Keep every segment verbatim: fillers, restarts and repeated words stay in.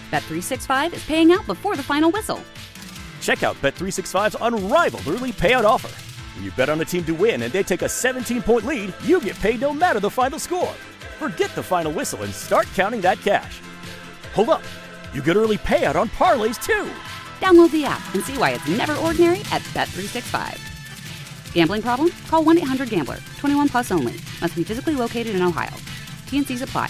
Bet three sixty-five is paying out before the final whistle. Check out Bet three sixty-five's unrivaled early payout offer. When you bet on a team to win and they take a seventeen-point lead, you get paid no matter the final score. Forget the final whistle and start counting that cash. Hold up. You get early payout on parlays, too. Download the app and see why it's never ordinary at Bet three sixty-five. Gambling problem? Call one eight hundred gambler. twenty-one plus only. Must be physically located in Ohio. T N Cs apply.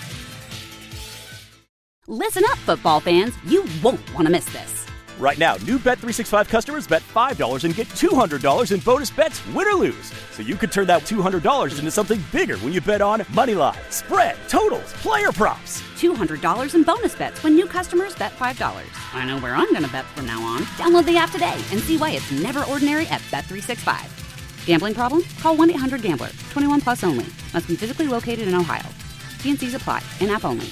Listen up, football fans. You won't want to miss this. Right now, new Bet three sixty-five customers bet five dollars and get two hundred dollars in bonus bets, win or lose. So you could turn that two hundred dollars into something bigger when you bet on money line, spread, totals, player props. two hundred dollars in bonus bets when new customers bet five dollars. I know where I'm going to bet from now on. Download the app today and see why it's never ordinary at Bet three sixty-five. Gambling problem? Call one eight hundred gambler. twenty-one plus only. Must be physically located in Ohio. T N Cs apply. In-app only.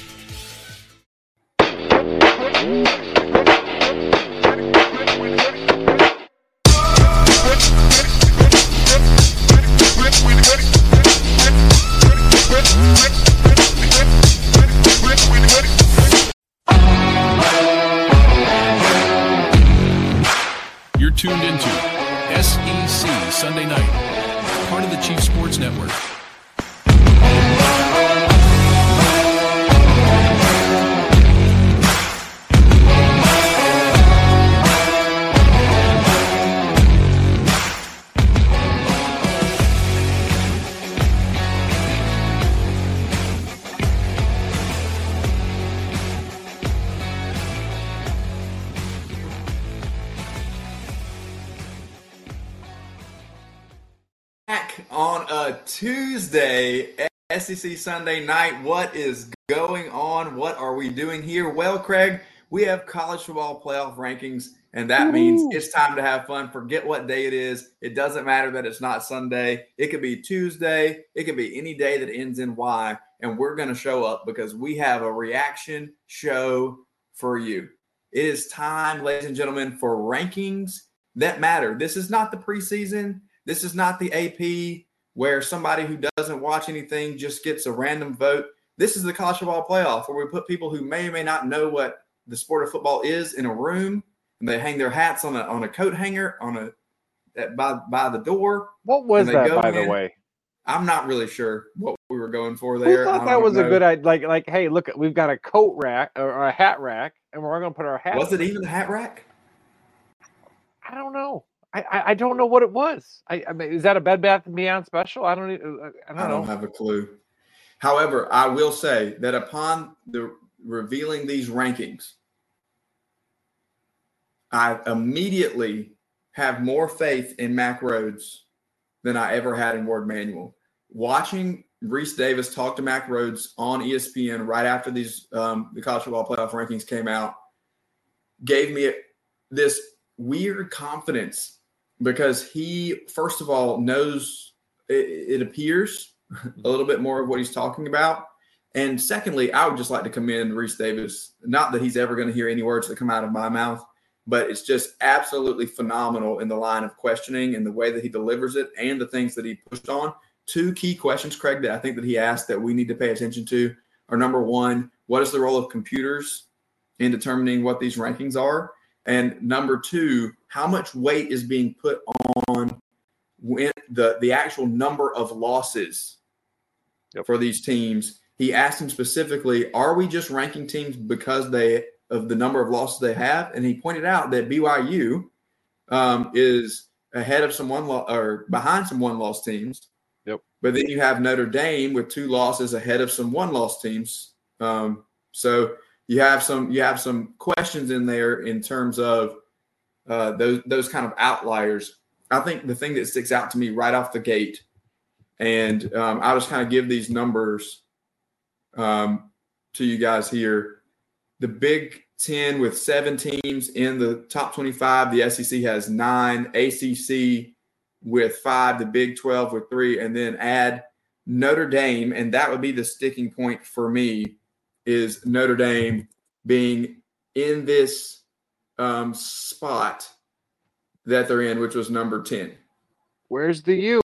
You're tuned into S E C Sunday Night, part of the Chief Sports Network. On a Tuesday, S E C Sunday night, what is going on? What are we doing here? Well, Craig, we have college football playoff rankings, and that Ooh. means it's time to have fun. Forget what day it is. It doesn't matter that it's not Sunday. It could be Tuesday. It could be any day that ends in Y, and we're going to show up because we have a reaction show for you. It is time, ladies and gentlemen, for rankings that matter. This is not the preseason. This is not the A P where somebody who doesn't watch anything just gets a random vote. This is the college football playoff where we put people who may or may not know what the sport of football is in a room, and they hang their hats on a on a coat hanger on a at, by by the door. What was that, by in. the way? I'm not really sure what we were going for there. Who thought that was know. a good idea? Like, like, hey, look, we've got a coat rack or a hat rack, and we're going to put our hat. Was it even a hat rack? I don't know. I, I don't know what it was. I, I mean, is that a Bed Bath and Beyond special? I don't. I don't, I don't know. have a clue. However, I will say that upon the revealing these rankings, I immediately have more faith in Mack Rhoades than I ever had in Ward Manuel. Watching Reese Davis talk to Mack Rhoades on E S P N right after these um, the college football playoff rankings came out gave me this weird confidence. Because he, first of all, knows it, it appears a little bit more of what he's talking about. And secondly, I would just like to commend Reese Davis. Not that he's ever going to hear any words that come out of my mouth, but it's just absolutely phenomenal in the line of questioning and the way that he delivers it and the things that he pushed on. Two key questions, Craig, that I think that he asked that we need to pay attention to are, number one, what is the role of computers in determining what these rankings are? And number two, how much weight is being put on when the, the actual number of losses yep. for these teams? He asked him specifically, are we just ranking teams because they of the number of losses they have? And he pointed out that B Y U um, is ahead of some one lo- or behind some one-loss teams. Yep. But then you have Notre Dame with two losses ahead of some one-loss teams. Um, so you have some you have some questions in there in terms of uh, those those kind of outliers. I think the thing that sticks out to me right off the gate, and um, I'll just kind of give these numbers um, to you guys here. The Big Ten with seven teams in the top twenty-five. The S E C has nine. A C C with five. The Big twelve with three. And then add Notre Dame, and that would be the sticking point for me, is Notre Dame being in this um, spot that they're in, which was number ten. Where's the U?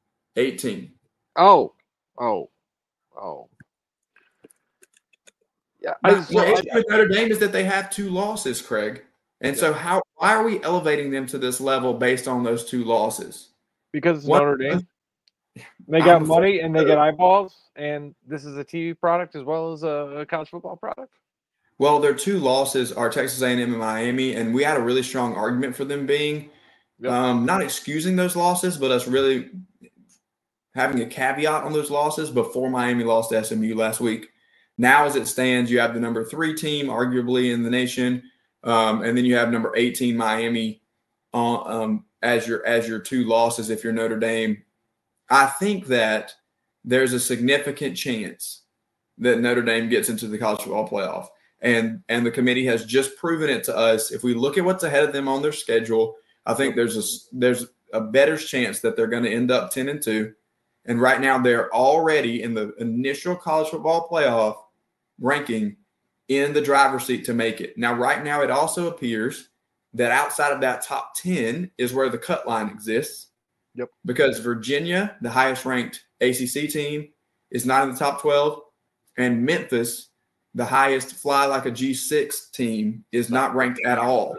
eighteen. Oh, oh, oh. Yeah, My, I, so my I, issue with Notre Dame is that they have two losses, Craig. And Yeah. so how why are we elevating them to this level based on those two losses? because it's One- Notre Dame. They I'm got a money and they fan. get eyeballs, and this is a T V product as well as a college football product. Well, their two losses are Texas A and M and Miami, and we had a really strong argument for them being Yep. um, not excusing those losses, but us really having a caveat on those losses before Miami lost to S M U last week. Now, as it stands, you have the number three team, arguably in the nation, um, and then you have number eighteen Miami on, um, as your as your two losses if you're Notre Dame. I think that there's a significant chance that Notre Dame gets into the college football playoff. And and the committee has just proven it to us. If we look at what's ahead of them on their schedule, I think there's a there's a better chance that they're going to end up ten and two. And right now they're already in the initial college football playoff ranking in the driver's seat to make it. Now, right now it also appears that outside of that top ten is where the cut line exists. Yep. Because Virginia, the highest ranked A C C team, is not in the top twelve, and Memphis, the highest fly like a G six team, is not ranked at all.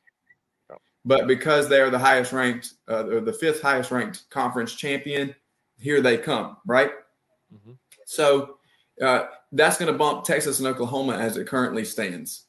But because they are the highest ranked, uh, or the fifth highest ranked conference champion, here they come, right? Mm-hmm. So uh, that's going to bump Texas and Oklahoma as it currently stands.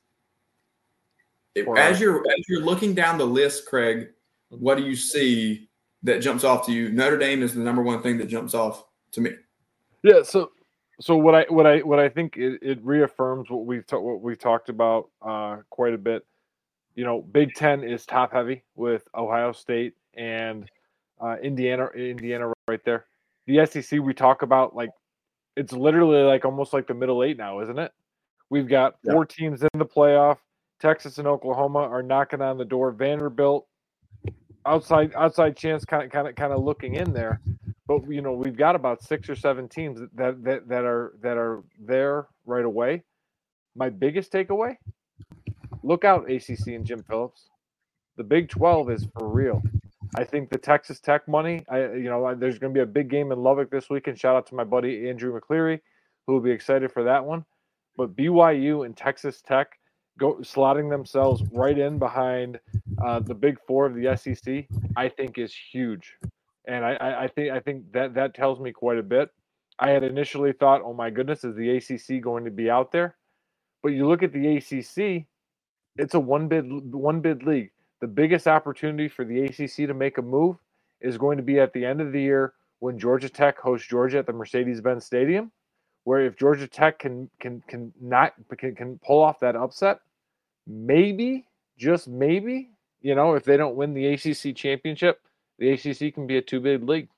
It, as you're as you're looking down the list, Craig, what do you see that jumps off to you? Notre Dame is the number one thing that jumps off to me. Yeah. So, so what I what I what I think it, it reaffirms what we've ta- what we've talked about uh, quite a bit. You know, Big Ten is top heavy with Ohio State and uh, Indiana. Indiana right there. The S E C we talk about, like, it's literally like almost like the middle eight now, isn't it? We've got four yeah. teams in the playoff. Texas and Oklahoma are knocking on the door. Vanderbilt, outside outside chance, kind of kind of kind of looking in there. But you know, we've got about six or seven teams that that that are that are there right away. My biggest takeaway: look out, A C C and Jim Phillips. The Big twelve is for real. I think the Texas Tech money. I you know, there's going to be a big game in Lubbock this weekend. Shout out to my buddy Andrew McCleary, who will be excited for that one. But B Y U and Texas Tech go slotting themselves right in behind uh, the Big Four of the S E C, I think is huge, and I, I, I think I think that that tells me quite a bit. I had initially thought, oh my goodness, is the A C C going to be out there? But you look at the A C C, it's a one bid one bid league. The biggest opportunity for the A C C to make a move is going to be at the end of the year when Georgia Tech hosts Georgia at the Mercedes-Benz Stadium, where if Georgia Tech can can can not can, can pull off that upset, maybe, just maybe, you know, if they don't win the A C C championship, the A C C can be a two-bid league.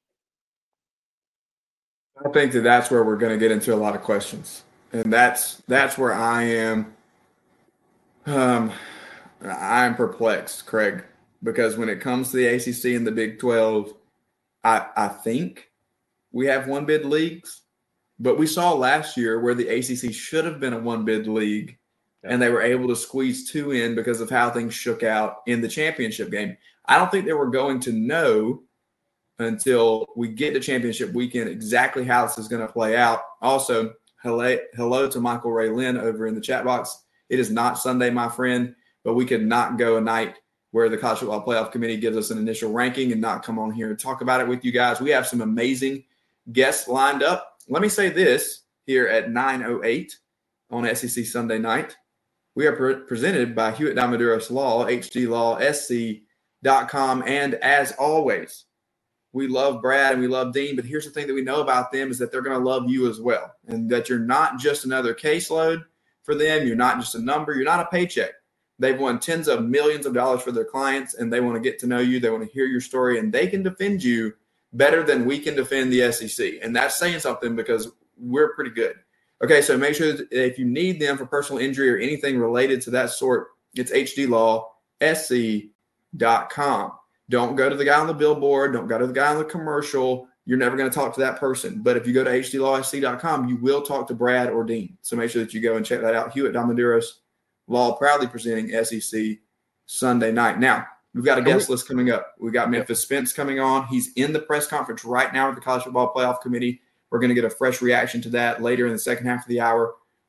I think that that's where we're going to get into a lot of questions, and that's that's where I am. Um, I'm perplexed, Craig, because when it comes to the A C C and the Big twelve, I I think we have one bid leagues, but we saw last year where the A C C should have been a one bid league. And they were able to squeeze two in because of how things shook out in the championship game. I don't think they were going to know until we get to championship weekend exactly how this is going to play out. Also, hello, hello to Michael Ray Lynn over in the chat box. It is not Sunday, my friend, but we could not go a night where the College Football Playoff Committee gives us an initial ranking and not come on here and talk about it with you guys. We have some amazing guests lined up. Let me say this here at nine oh eight on S E C Sunday night. We are pre- presented by Hewitt Damaduros Law, H D Law S C dot com. And as always, we love Brad and we love Dean, but here's the thing that we know about them is that they're going to love you as well, and that you're not just another caseload for them. You're not just a number. You're not a paycheck. They've won tens of millions of dollars for their clients, and they want to get to know you. They want to hear your story, and they can defend you better than we can defend the S E C. And that's saying something because we're pretty good. Okay, so make sure that if you need them for personal injury or anything related to that sort, it's H D Law S C dot com. Don't go to the guy on the billboard. Don't go to the guy on the commercial. You're never going to talk to that person. But if you go to H D Law S C dot com, you will talk to Brad or Dean. So make sure that you go and check that out. Hewitt Damaduros Law, proudly presenting S E C Sunday night. Now, we've got a guest list coming up. We've got Memphis Spence coming on. He's in the press conference right now with the College Football Playoff Committee. We're going to get a fresh reaction to that later in the second half of the hour.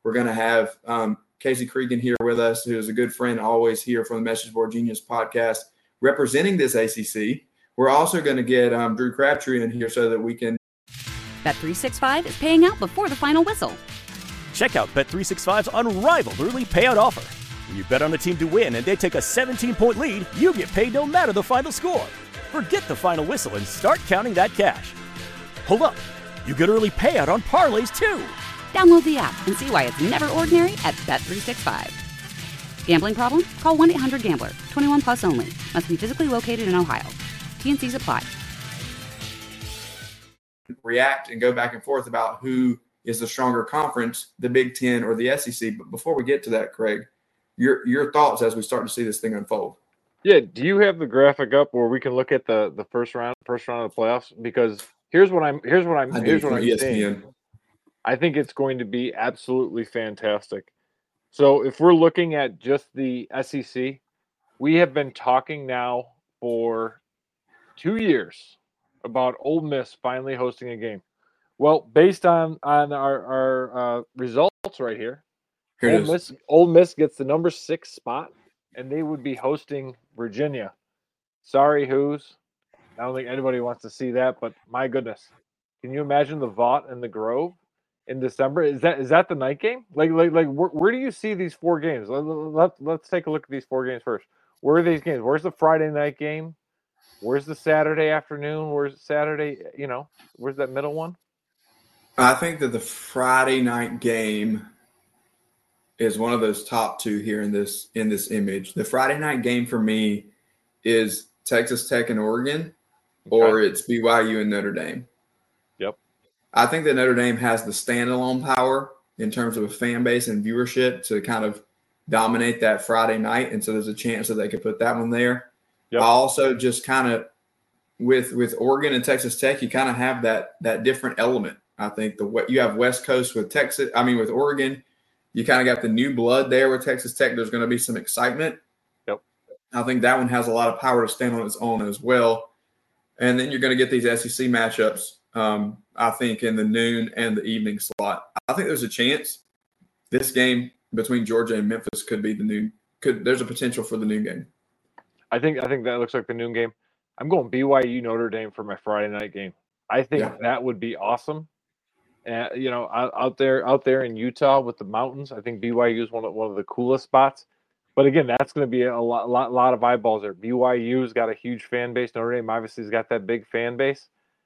We're going to have um, Casey Cregan here with us, who is a good friend always here from the Message Board Genius podcast, representing this A C C. We're also going to get um, Drew Crabtree in here so that we can. Bet three sixty-five is paying out before the final whistle. Check out Bet three sixty-five's unrivaled early payout offer. When you bet on a team to win and they take a seventeen-point lead, you get paid no matter the final score. Forget the final whistle and start counting that cash. Hold up. You get early payout on parlays, too. Download the app and see why it's never ordinary at Bet three sixty-five. Gambling problem? Call one eight hundred gambler. twenty-one plus only. Must be physically located in Ohio. T N Cs apply. React and go back and forth about who is the stronger conference, the Big Ten or the S E C. But before we get to that, Craig, your your thoughts as we start to see this thing unfold. Yeah, do you have the graphic up where we can look at the, the first round first round of the playoffs? Because here's what I'm here's what I'm I here's do what I'm E S P N. saying. I think it's going to be absolutely fantastic. So if we're looking at just the S E C, we have been talking now for two years about Ole Miss finally hosting a game. Well, based on on our our uh, results right here, Here Ole Miss Ole Miss gets the number six spot, and they would be hosting Virginia. Sorry, who's? I don't think anybody wants to see that, but my goodness, can you imagine the Vaught and the Grove in December? Is that is that the night game? Like like like where, where do you see these four games? Let, let, let's take a look at these four games first. Where are these games? Where's the Friday night game? Where's the Saturday afternoon? Where's Saturday? You know, where's that middle one? I think that the Friday night game is one of those top two here in this in this image. The Friday night game for me is Texas Tech and Oregon, Okay. or it's B Y U and Notre Dame. Yep. I think that Notre Dame has the standalone power in terms of a fan base and viewership to kind of dominate that Friday night, and so there's a chance that they could put that one there. Yep. I also just kind of with with Oregon and Texas Tech, you kind of have that that different element. I think the you have West Coast with Texas. I mean, with Oregon, you kind of got the new blood there with Texas Tech. There's going to be some excitement. Yep. I think that one has a lot of power to stand on its own as well. And then you're going to get these S E C matchups, um, I think, in the noon and the evening slot. I think there's a chance this game between Georgia and Memphis could be the noon. Could there's a potential for the noon game. I think I think that looks like the noon game. I'm going B Y U Notre Dame for my Friday night game. I think Yeah. that would be awesome. And you know, out, out there, out there in Utah with the mountains, I think B Y U is one of one of the coolest spots. But again, that's going to be a lot, lot, lot of eyeballs there. B Y U's got a huge fan base. Notre Dame obviously has got that big fan base.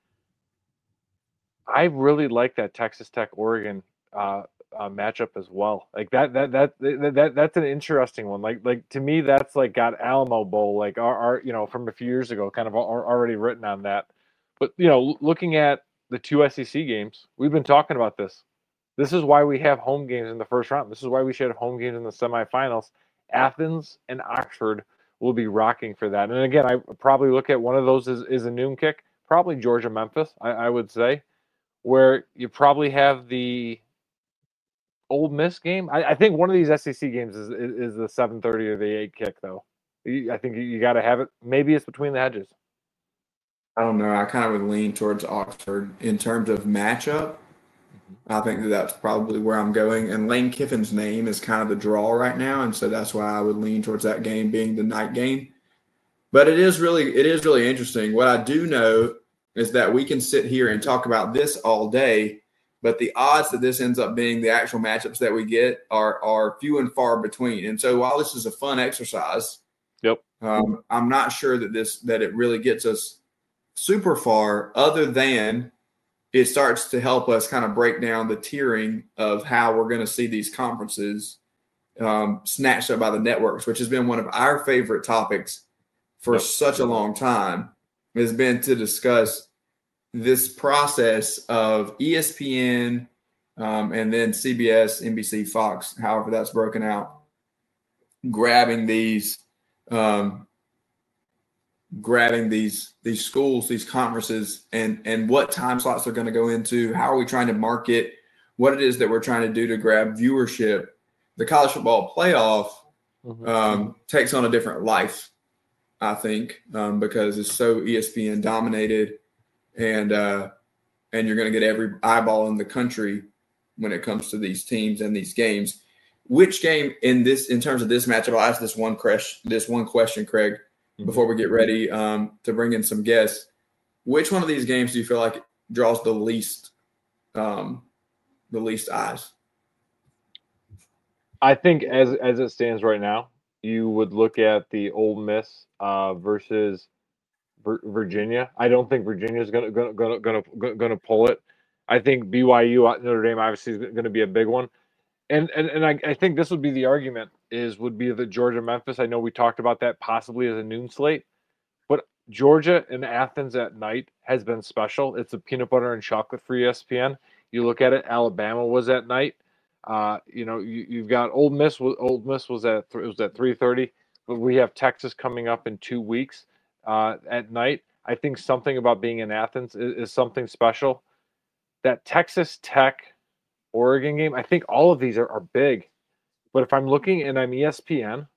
I really like that Texas Tech Oregon uh, uh, matchup as well. Like that, that, that, that, that, that's an interesting one. Like, like to me, that's like got Alamo Bowl, like our, our, you know, from a few years ago, kind of already written on that. But you know, looking at the two S E C games, we've been talking about this. This is why we have home games in the first round. This is why we should have home games in the semifinals. Athens and Oxford will be rocking for that. And again, I probably look at one of those as, as a noon kick, probably Georgia Memphis, I, I would say, where you probably have the Ole Miss game. I, I think one of these S E C games is is, is the seven thirty or the eight kick, though. I think you, you got to have it. Maybe it's between the hedges. I don't know. I kind of would lean towards Oxford in terms of matchup. I think that that's probably where I'm going. And Lane Kiffin's name is kind of the draw right now, and so that's why I would lean towards that game being the night game. But it is really, it is really interesting. What I do know is that we can sit here and talk about this all day, but the odds that this ends up being the actual matchups that we get are are few and far between. And so while this is a fun exercise, Yep. um, I'm not sure that this that it really gets us super far, other than it starts to help us kind of break down the tiering of how we're going to see these conferences um, snatched up by the networks, which has been one of our favorite topics for Yep. such a long time, has been to discuss this process of E S P N um, and then C B S, N B C, Fox, however that's broken out, grabbing these um, grabbing these these schools, these conferences, and and what time slots they're going to go into, how are we trying to market, what it is that we're trying to do to grab viewership. The college football playoff Mm-hmm. um, takes on a different life, I think, um, because it's so E S P N dominated, and uh, and you're going to get every eyeball in the country when it comes to these teams and these games. Which game in this, in terms of this matchup, I'll ask this one question, this one question, Craig, mm-hmm. before we get ready um, to bring in some guests. Which one of these games do you feel like draws the least, um, the least eyes? I think as as it stands right now, you would look at the Ole Miss uh, versus Vir- Virginia. I don't think Virginia is going to going to going to pull it. I think B Y U at Notre Dame obviously is going to be a big one, and and and I, I think this would be the argument is would be the Georgia Memphis. I know we talked about that possibly as a noon slate, but Georgia and Athens at night has been special. It's a peanut butter and chocolate for E S P N. You look at it, Alabama was at night. Uh, you know, you, you've got Ole Miss. Ole Miss was at it was at three thirty, but we have Texas coming up in two weeks uh, at night. I think something about being in Athens is, is something special. That Texas Tech Oregon game, I think all of these are, are big. But if I'm looking and I'm E S P N,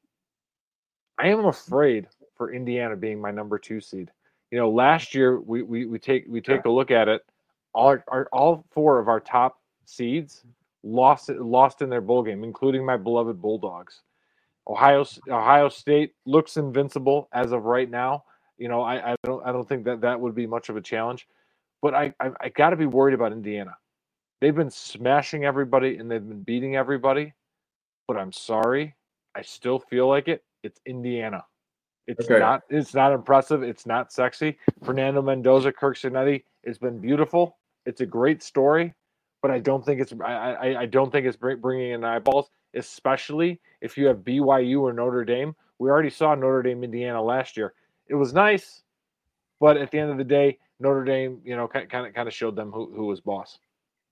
I am afraid for Indiana being my number two seed. You know, last year we we, we take we take a look at it. All our, all four of our top seeds lost lost in their bowl game, including my beloved Bulldogs. Ohio Ohio State looks invincible as of right now. You know, I, I don't I don't think that that would be much of a challenge, but I I, I got to be worried about Indiana. They've been smashing everybody and they've been beating everybody, but I'm sorry, I still feel like it. It's Indiana. It's okay. not it's not impressive. It's not sexy. Fernando Mendoza, Kirk Cinetti, it's been beautiful. It's a great story. But I don't think it's I, I, I don't think it's bringing in eyeballs, especially if you have B Y U or Notre Dame. We already saw Notre Dame, Indiana last year. It was nice, but at the end of the day, Notre Dame, you know, kind of kind of showed them who, who was boss.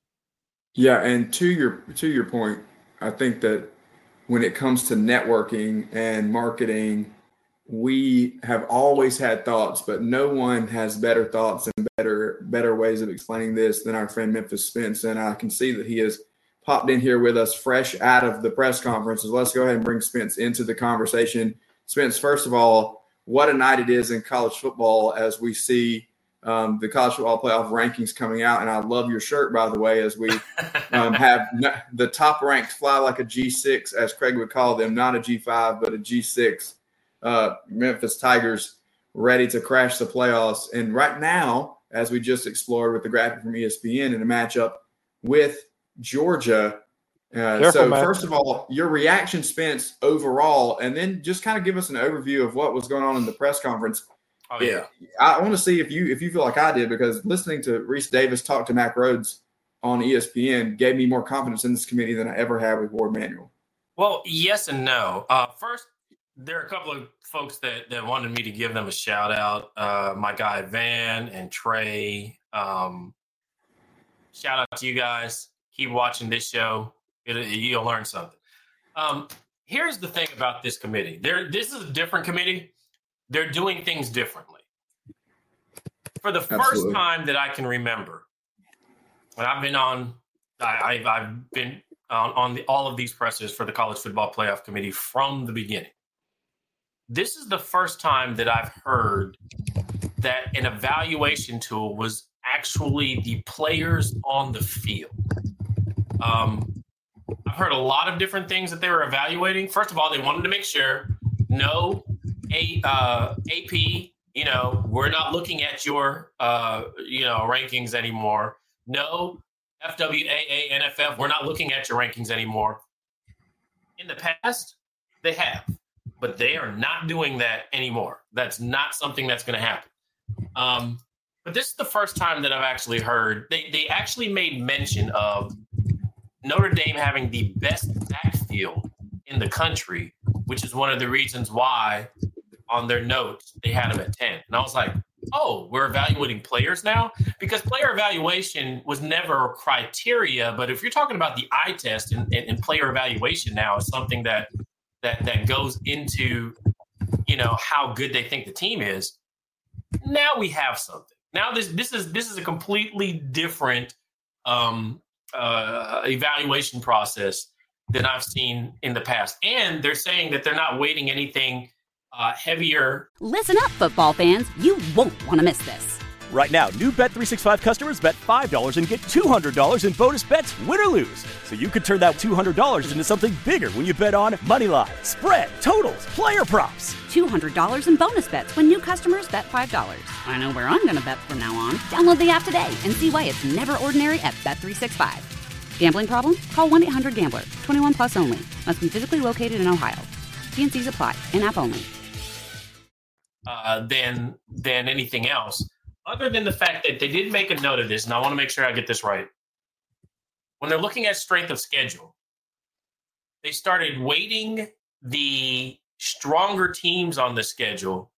Yeah, and to your to your point, I think that when it comes to networking and marketing, we have always had thoughts, but no one has better thoughts and better better ways of explaining this than our friend Memphis Spence. And I can see that he has popped in here with us fresh out of the press conference. So let's go ahead and bring Spence into the conversation. Spence, first of all, what a night it is in college football as we see um, the college football playoff rankings coming out. And I love your shirt, by the way, as we um, have the top ranks fly like a G six, as Craig would call them, not a G five, but a G six. Uh, Memphis Tigers ready to crash the playoffs. And right now, as we just explored with the graphic from E S P N in a matchup with Georgia. Uh, Careful, so man. First of all, your reaction, Spence, overall, and then just kind of give us an overview of what was going on in the press conference. Oh, yeah. I want to see if you if you feel like I did, because listening to Reese Davis talk to Mack Rhoades on E S P N gave me more confidence in this committee than I ever had with Warde Manuel. Well, yes and no. Uh, first, there are a couple of folks that, that wanted me to give them a shout out. Uh, my guy Van and Trey. Um, shout out to you guys. Keep watching this show. It, you'll learn something. Um, here's the thing about this committee. They're, this is a different committee. They're doing things differently. For the Absolutely. first time that I can remember, when I've been on, I, I've, I've been on, on the, all of these pressers for the College Football Playoff Committee from the beginning. This is the first time that I've heard that an evaluation tool was actually the players on the field. Um, I've heard a lot of different things that they were evaluating. First of all, they wanted to make sure no a, uh, A P, you know, we're not looking at your, uh, you know, rankings anymore. No F W A A, N F F, we're not looking at your rankings anymore. In the past, they have. But they are not doing that anymore. That's not something that's going to happen. Um, but this is the first time that I've actually heard. They they actually made mention of Notre Dame having the best backfield in the country, which is one of the reasons why on their notes they had them at ten. And I was like, oh, we're evaluating players now? Because player evaluation was never a criteria. But if you're talking about the eye test and, and, and player evaluation now is something that that that goes into, you know, how good they think the team is. Now we have something. Now this this is this is a completely different um, uh, evaluation process than I've seen in the past. And they're saying that they're not weighting anything uh, heavier. Listen up, football fans. You won't want to miss this. Right now, new Bet three sixty-five customers bet five dollars and get two hundred dollars in bonus bets, win or lose. So you could turn that two hundred dollars into something bigger when you bet on moneyline, spread, totals, player props. two hundred dollars in bonus bets when new customers bet five dollars. I know where I'm going to bet from now on. Download the app today and see why it's never ordinary at Bet three sixty-five. Gambling problem? Call one eight hundred gambler. twenty-one plus only. Must be physically located in Ohio. T and C's apply. In-app only. Uh, than than anything else. Other than the fact that they did make a note of this, and I want to make sure I get this right. When they're looking at strength of schedule, they started weighting the stronger teams on the schedule,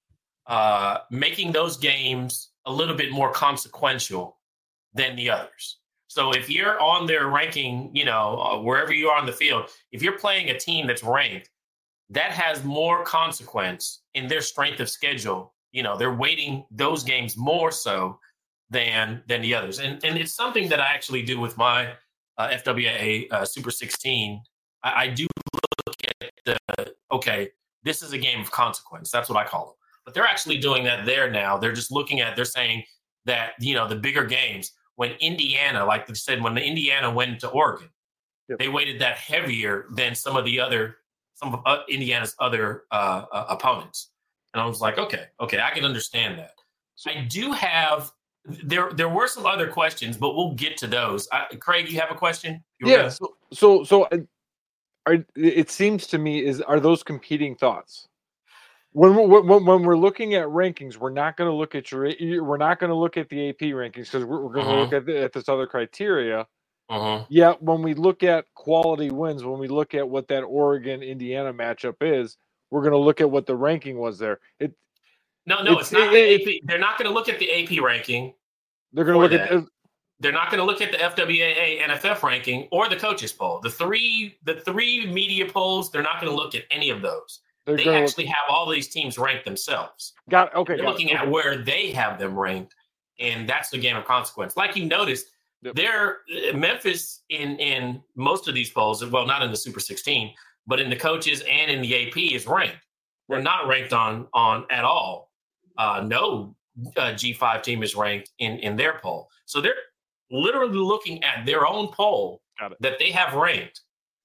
uh, making those games a little bit more consequential than the others. So if you're on their ranking, you know, uh, wherever you are on the field, if you're playing a team that's ranked, that has more consequence in their strength of schedule. You know, they're weighting those games more so than than the others. And and it's something that I actually do with my uh, F W A uh, Super sixteen. I, I do look at the, okay, this is a game of consequence. That's what I call it. But they're actually doing that there now. They're just looking at, they're saying that, you know, the bigger games, when Indiana, like they said, when the Indiana went to Oregon, yep, they weighted that heavier than some of the other, some of uh, Indiana's other uh, uh, opponents. And I was like, okay, okay, I can understand that. I do have, there there were some other questions, but we'll get to those. I, Craig, you have a question? You yeah, gonna... so, so, so are, it seems to me, is are those competing thoughts? When we're, when, when we're looking at rankings, we're not going to look at your, we're not going to look at the A P rankings because we're, we're going to uh-huh. look at, the, at this other criteria. Uh-huh. Yeah, when we look at quality wins, when we look at what that Oregon-Indiana matchup is, we're going to look at what the ranking was there. It no, no, it's, it's not it, the A P. They're not going to look at the A P ranking. They're going to look that. at. They're not going to look at the F W A A N F F ranking or the coaches poll. The three, the three media polls, they're not going to look at any of those. They're they actually look... have all these teams ranked themselves. Got it. Okay. They're got looking it. at okay. where they have them ranked, and that's the game of consequence. Like you noticed, yep. they're Memphis in in most of these polls. Well, not in the Super sixteen, but in the coaches and in the A P is ranked. They're not ranked on on at all. Uh, no uh, G five team is ranked in, in their poll. So they're literally looking at their own poll that they have ranked,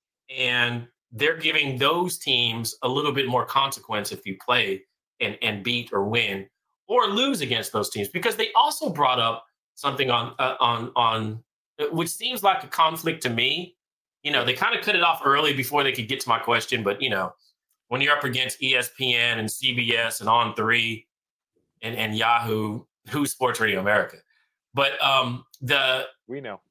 and they're giving those teams a little bit more consequence if you play and, and beat or win or lose against those teams. Because they also brought up something on uh, on on which seems like a conflict to me. You know, they kind of cut it off early before they could get to my question, but you know, when you're up against E S P N and C B S and On three and, and Yahoo, Who's Sports Radio America. But um, the we know,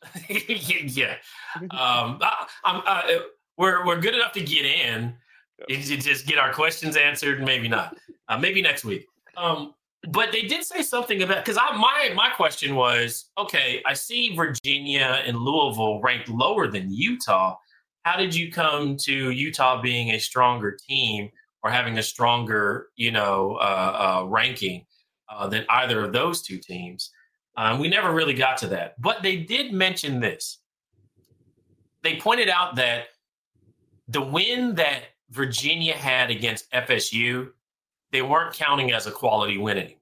yeah, um, I, I'm, I, we're we're good enough to get in, yep. to just get our questions answered. Maybe not, uh, maybe next week. Um, but they did say something about, because I my my question was, okay, I see Virginia and Louisville ranked lower than Utah. How did you come to Utah being a stronger team or having a stronger, you know, uh, uh, ranking uh, than either of those two teams? Um, we never really got to that. But they did mention this. They pointed out that the win that Virginia had against F S U, they weren't counting as a quality win anymore.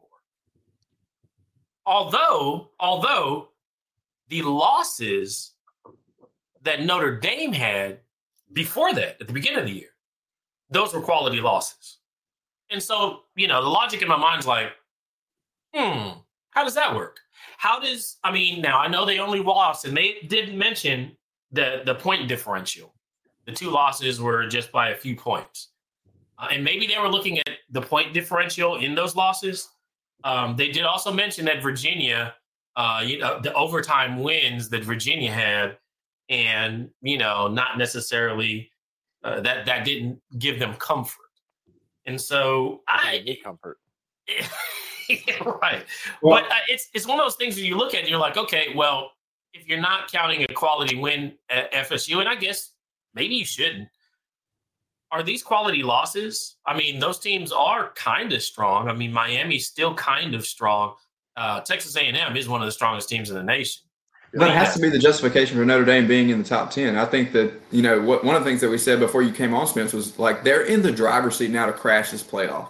Although, although the losses that Notre Dame had before that, at the beginning of the year, those were quality losses. And so, you know, the logic in my mind is like, hmm, how does that work? How does, I mean, now I know they only lost, and they didn't mention the, the point differential. The two losses were just by a few points. Uh, and maybe they were looking at the point differential in those losses. Um, they did also mention that Virginia, uh, you know, the overtime wins that Virginia had, and, you know, not necessarily uh, that that didn't give them comfort. And so I need comfort. Yeah, right. Well, but uh, it's it's one of those things where you look at it and you're like, okay, well, if you're not counting a quality win at F S U, and I guess maybe you shouldn't, are these quality losses? I mean, those teams are kind of strong. I mean, Miami's still kind of strong. Uh, Texas A and M is one of the strongest teams in the nation. That has to be the justification for Notre Dame being in the top ten. I think that, you know, what, one of the things that we said before you came on, Spence, was like they're in the driver's seat now to crash this playoff.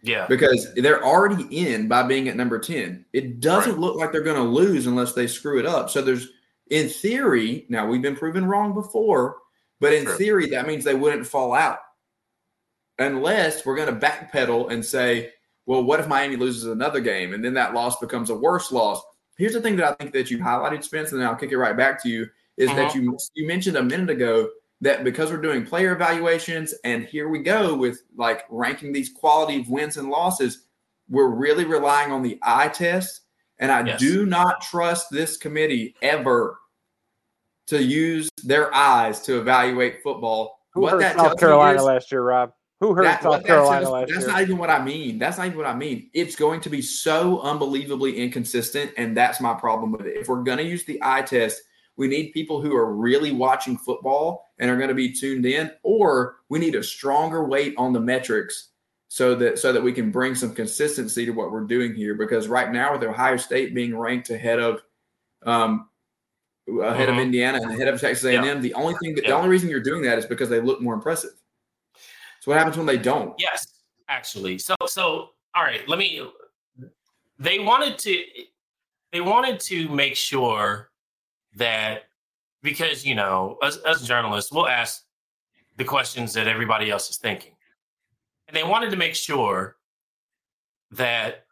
Yeah. Because they're already in by being at number ten. It doesn't right. look like they're going to lose unless they screw it up. So there's, in theory, now we've been proven wrong before, but in True. theory, that means they wouldn't fall out. Unless we're going to backpedal and say, well, what if Miami loses another game? And then that loss becomes a worse loss. Here's the thing that I think that you highlighted, Spence, and then I'll kick it right back to you, is uh-huh. that you you mentioned a minute ago that because we're doing player evaluations, and here we go with like ranking these quality of wins and losses, we're really relying on the eye test. And I yes. do not trust this committee ever to use their eyes to evaluate football. Who what hurt that South tells Carolina is, last year, Rob? Who hurt that, South Carolina tells, last that's year? That's not even what I mean. That's not even what I mean. It's going to be so unbelievably inconsistent, and that's my problem with it. If we're going to use the eye test, we need people who are really watching football and are going to be tuned in, or we need a stronger weight on the metrics so that so that we can bring some consistency to what we're doing here. Because right now, with Ohio State being ranked ahead of um, ahead mm-hmm. of Indiana and ahead of Texas A and M, yeah. the only thing that, yeah. the only reason you're doing that is because they look more impressive. So what happens when they don't? Yes, actually. So so all right, let me. They wanted to. They wanted to make sure that, because, you know, as, as journalists, we'll ask the questions that everybody else is thinking. And they wanted to make sure that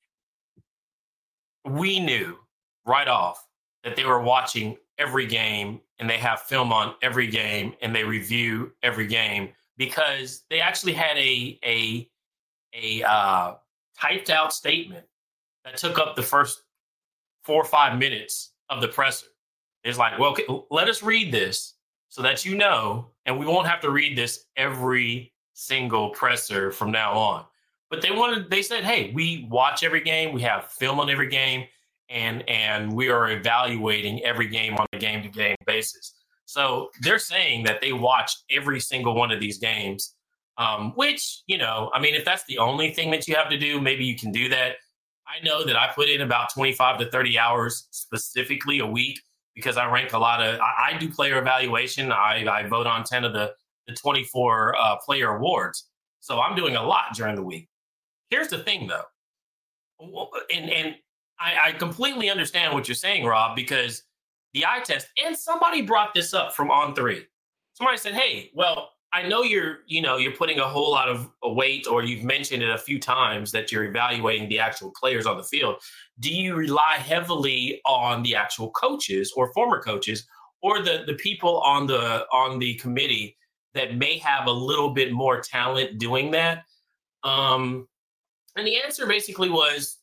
we knew right off that they were watching every game and they have film on every game and they review every game, because they actually had a, a, a uh, typed out statement that took up the first four or five minutes of the presser. It's like, well, okay, let us read this so that you know, and we won't have to read this every single presser from now on. But they wanted, they said, hey, we watch every game, we have film on every game, and and we are evaluating every game on a game-to-game basis. So they're saying that they watch every single one of these games, um, which, you know, I mean, if that's the only thing that you have to do, maybe you can do that. I know that I put in about twenty-five to thirty hours specifically a week, because I rank a lot of, I, I do player evaluation. I, I vote on ten of the, the twenty-four uh, player awards. So I'm doing a lot during the week. Here's the thing, though. And, and I, I completely understand what you're saying, Rob, because the eye test, and somebody brought this up from On three. Somebody said, hey, well, I know you're, you know, you're putting a whole lot of weight, or you've mentioned it a few times that you're evaluating the actual players on the field. Do you rely heavily on the actual coaches or former coaches, or the, the people on the on the committee that may have a little bit more talent doing that? Um, and the answer basically was,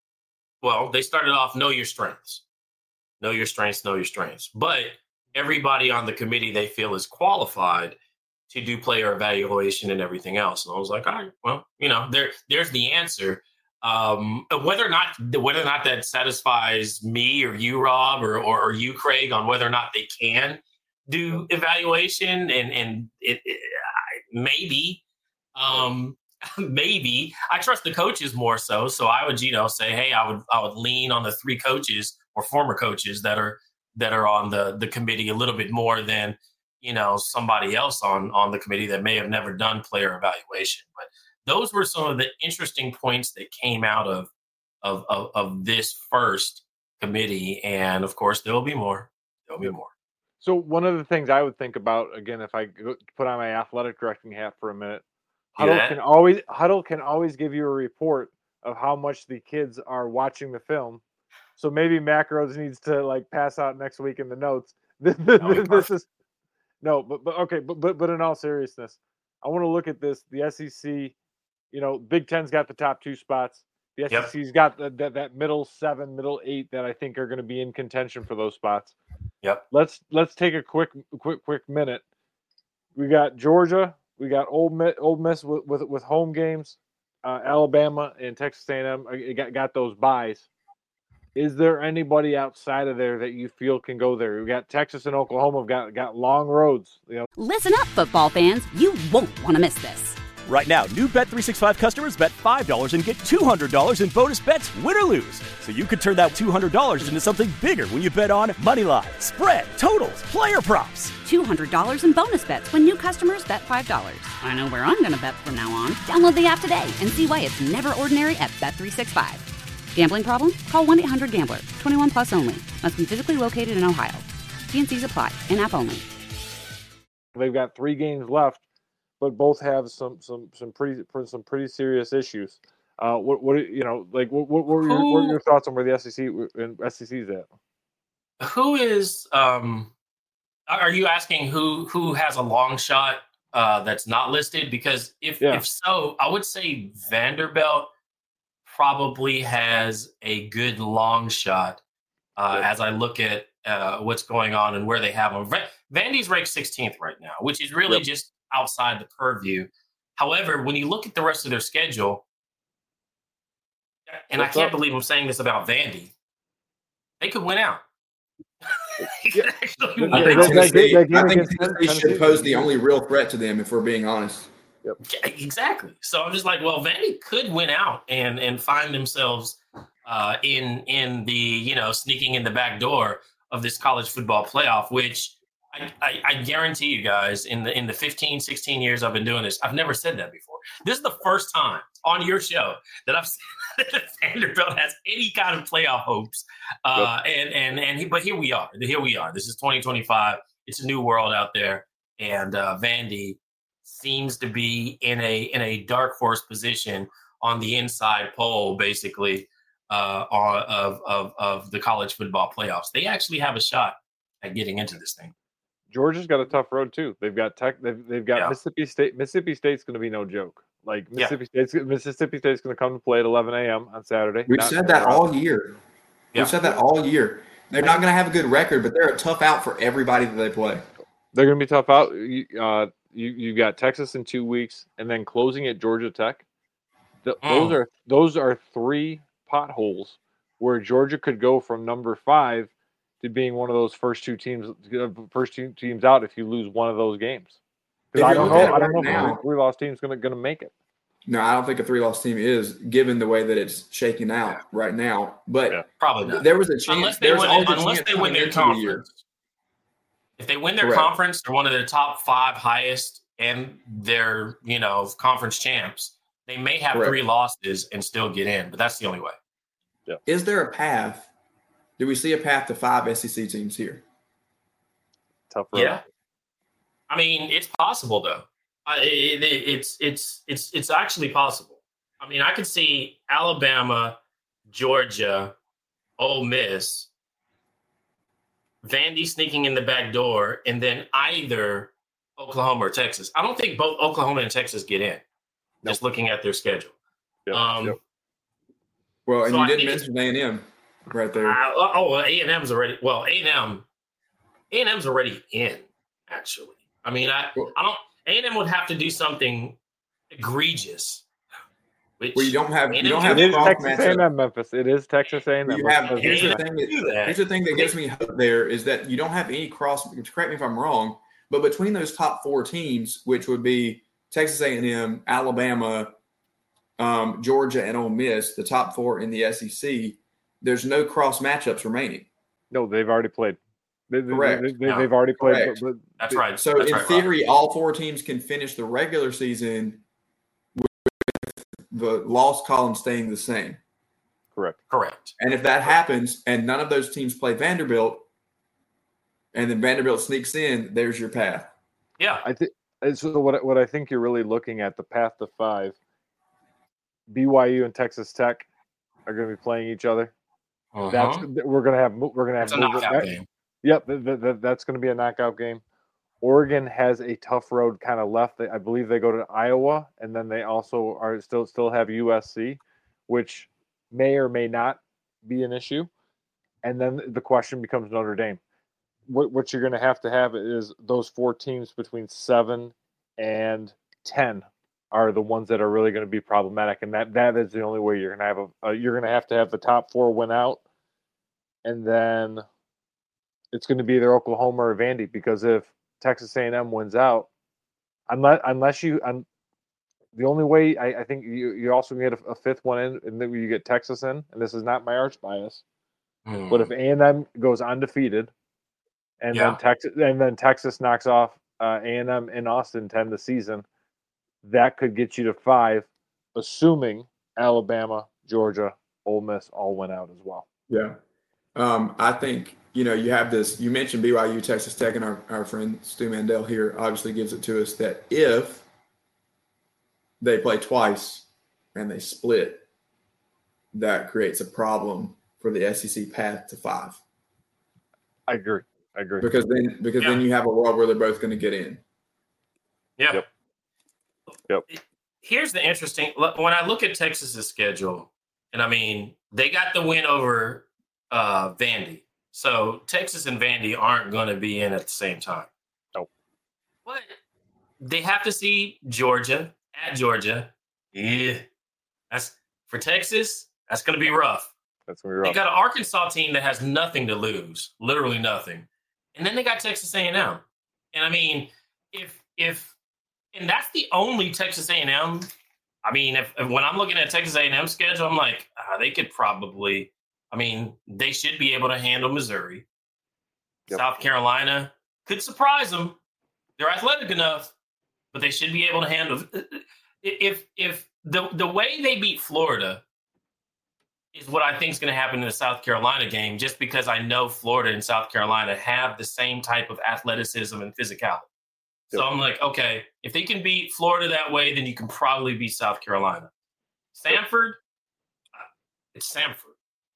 well, they started off, know your strengths. Know your strengths, know your strengths. But everybody on the committee they feel is qualified to do player evaluation and everything else. And I was like, all right, well, you know, there, there's the answer. Um, whether or not whether or not that satisfies me or you, Rob, or, or, or you, Craig, on whether or not they can do evaluation, and and it, it maybe, um, maybe I trust the coaches more so. So I would, you know, say, hey, I would I would lean on the three coaches or former coaches that are that are on the the committee a little bit more than, you know, somebody else on on the committee that may have never done player evaluation. But those were some of the interesting points that came out of, of of of this first committee, and of course there will be more. There'll be more. So one of the things I would think about, again, if I put on my athletic directing hat for a minute, Huddle can always Huddle can always give you a report of how much the kids are watching the film. So maybe Macros needs to like pass out next week in the notes. This, this is no, but but okay, but but but in all seriousness, I want to look at this. The S E C. You know, Big Ten's got the top two spots. The S E C's yep. got the, the, that middle seven, middle eight that I think are going to be in contention for those spots. Yep. Let's let's take a quick, quick, quick minute. We got Georgia. We got Ole Miss, Ole Miss with, with with home games. Uh, Alabama and Texas A and M got got those buys. Is there anybody outside of there that you feel can go there? We got Texas and Oklahoma have got got long roads. You know. Listen up, football fans. You won't want to miss this. Right now, new Bet three sixty-five customers bet five dollars and get two hundred dollars in bonus bets, win or lose. So you could turn that two hundred dollars into something bigger when you bet on money line, spread, totals, player props. two hundred dollars in bonus bets when new customers bet five dollars. I know where I'm going to bet from now on. Download the app today and see why it's never ordinary at Bet three sixty-five. Gambling problem? Call one eight hundred gambler. twenty-one plus only. Must be physically located in Ohio. T and Cs apply. In-app only. They've got three games left, but both have some some some pretty some pretty serious issues. Uh, what what you know like what what, what, were, your, what are your thoughts on where the S E C and S E C is at? Who is um? Are you asking who who has a long shot uh, that's not listed? Because if Yeah. if so, I would say Vanderbilt probably has a good long shot uh, Yeah. as I look at uh, what's going on and where they have them. Va- Vandy's ranked sixteenth right now, which is really Yep. just outside the purview. However, when you look at the rest of their schedule, and What's I can't up? believe I'm saying this about Vandy, they could win out. They Yeah. could actually Yeah, win I that- think out. that- Tennessee, that game I think against Tennessee Tennessee- should pose the only real threat to them, if we're being honest. Yeah, exactly. So I'm just like, well, Vandy could win out and and find themselves uh, in in the you know sneaking in the back door of this college football playoff, which I, I, I guarantee you guys in the in the fifteen, sixteen years I've been doing this, I've never said that before. This is the first time on your show that I've said that Vanderbilt has any kind of playoff hopes. Uh, and and and he, but here we are. Here we are. This is twenty twenty-five. It's a new world out there, and uh, Vandy seems to be in a in a dark horse position on the inside pole, basically, uh, on, of of of the college football playoffs. They actually have a shot at getting into this thing. Georgia's got a tough road too. They've got tech. They've, they've got Yeah. Mississippi State. Mississippi State's going to be no joke. Like Yeah. Mississippi State's Mississippi State's going to come to play at eleven a.m. on Saturday. We've Not- said that all year. Yeah. We've said that all year. They're not going to have a good record, but they're a tough out for everybody that they play. They're going to be tough out. You, uh, you you got Texas in two weeks, and then closing at Georgia Tech. Th- Mm. Those are those are three potholes where Georgia could go from number five to being one of those first two teams, uh, first two teams out if you lose one of those games. If Because I you don't look at know, it I don't know right if now- a three loss team is going to going to make it. No, I don't think a three-loss team is, given the way that it's shaking out right now. But Yeah. Probably not. there was a chance. Unless they There's win, always a unless chance they win coming their into the year. conference. If they win their Correct. conference, they're one of the top five highest, and they're you know conference champs. They may have Correct. three losses and still get in, but that's the only way. Is there a path? Do we see a path to five S E C teams here? Tough road. Yeah, I mean it's possible though. I, it, it, it's it's it's it's actually possible. I mean, I could see Alabama, Georgia, Ole Miss, Vandy sneaking in the back door, and then either Oklahoma or Texas. I don't think both Oklahoma and Texas get in. Just looking at their schedule. Yep, Um, yep. Well, and So you I didn't think it's- mention A and M right there. Uh, oh, well, A and M's already. Well, A and M, A and M's already in. Actually, I mean, I, I don't. A and M would have to do something egregious. Which Well, you don't have you A and M don't can have It is cross Texas A and matchup. M Memphis. It is Texas A and M. You have- Here's Here's the the thing. thing that do that. here's the thing that gives me hope there is that you don't have any cross. Correct me if I'm wrong, but between those top four teams, which would be Texas A and M, Alabama, um, Georgia, and Ole Miss, the top four in the S E C, there's no cross matchups remaining. No, they've already played. They, they, Correct. They, No. have already played. Correct. But, but That's right. So That's in right, Rob. theory, all four teams can finish the regular season with the loss column staying the same. correct. Correct. And if that happens and none of those teams play Vanderbilt, and then Vanderbilt sneaks in, there's your path. Yeah. I think so. What what I think you're really looking at the path to five. B Y U and Texas Tech are going to be playing each other. Uh-huh. That's we're going to have we're going to have That's a movement. knockout That- game. Yep, th- th- th- that's going to be a knockout game. Oregon has a tough road kind of left. They, I believe they go to Iowa, and then they also are still still have U S C, which may or may not be an issue. And then the question becomes Notre Dame. What what you're going to have to have is those four teams between seven and ten are the ones that are really going to be problematic, and that that is the only way you're going to have a, a you're going to have to have the top four win out, and then it's going to be either Oklahoma or Vandy, because if Texas A and M wins out, unless unless you un, the only way I, I think you, you also can get a, a fifth one in, and then you get Texas in, and this is not my arch bias, mm. but if A and M goes undefeated, and yeah. then Texas and then Texas knocks off uh, A and M in Austin ten the season, that could get you to five, assuming Alabama, Georgia, Ole Miss all went out as well. Yeah, um, I think you know you have this. You mentioned B Y U, Texas Tech, and our, our friend Stu Mandel here obviously gives it to us that if they play twice and they split, that creates a problem for the S E C path to five. I agree. I agree. Because then, because yeah. then you have a world where they're both going to get in. Yeah. Yep. Yep. Here's the interesting. When I look at Texas's schedule, and I mean they got the win over uh, Vandy, so Texas and Vandy aren't going to be in at the same time. Nope. But they have to see Georgia at Georgia. Yeah, that's for Texas. That's going to be rough. That's going to be rough. They got an Arkansas team that has nothing to lose, literally nothing. And then they got Texas A and M. And I mean, if if and that's the only Texas A and M. I mean, if, if when I'm looking at Texas A and M schedule, I'm like, ah, they could probably. I mean, they should be able to handle Missouri. Yep. South Carolina could surprise them. They're athletic enough, but they should be able to handle. If if the the way they beat Florida is what I think is going to happen in the South Carolina game, just because I know Florida and South Carolina have the same type of athleticism and physicality. So yep. I'm like, okay, if they can beat Florida that way, then you can probably beat South Carolina. Stanford, it's Stanford.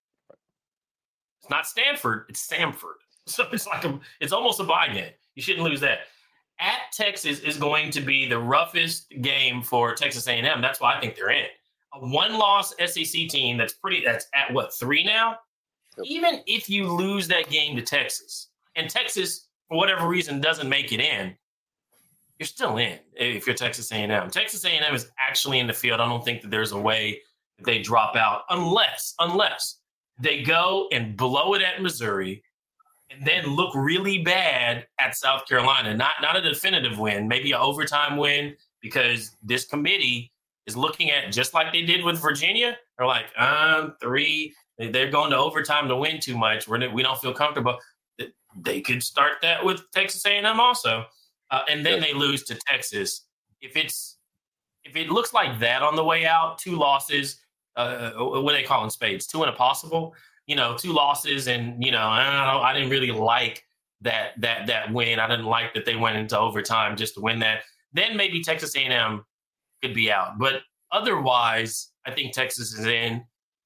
It's not Stanford, it's Stanford. So it's like a, it's almost a bye game. You shouldn't lose that. At Texas is going to be the roughest game for Texas A and M. That's why I think they're in. A one-loss S E C team that's pretty that's at what three now. Yep. Even if you lose that game to Texas, and Texas for whatever reason doesn't make it in, you're still in. If you're Texas A and M, Texas A and M is actually in the field. I don't think that there's a way that they drop out unless unless they go and blow it at Missouri, and then look really bad at South Carolina. Not not a definitive win, maybe an overtime win, because this committee is looking at just like they did with Virginia. They're like, um, three, they're going to overtime to win too much. We're, we don't feel comfortable. They could start that with Texas A and M also. Uh, and then they lose to Texas. If it's, if it looks like that on the way out, two losses, uh, what do they call in spades? Two and a possible, you know, two losses. And, you know, I don't know, I didn't really like that, that, that win. I didn't like that they went into overtime just to win that. Then maybe Texas A and M could be out. But otherwise, I think Texas is in.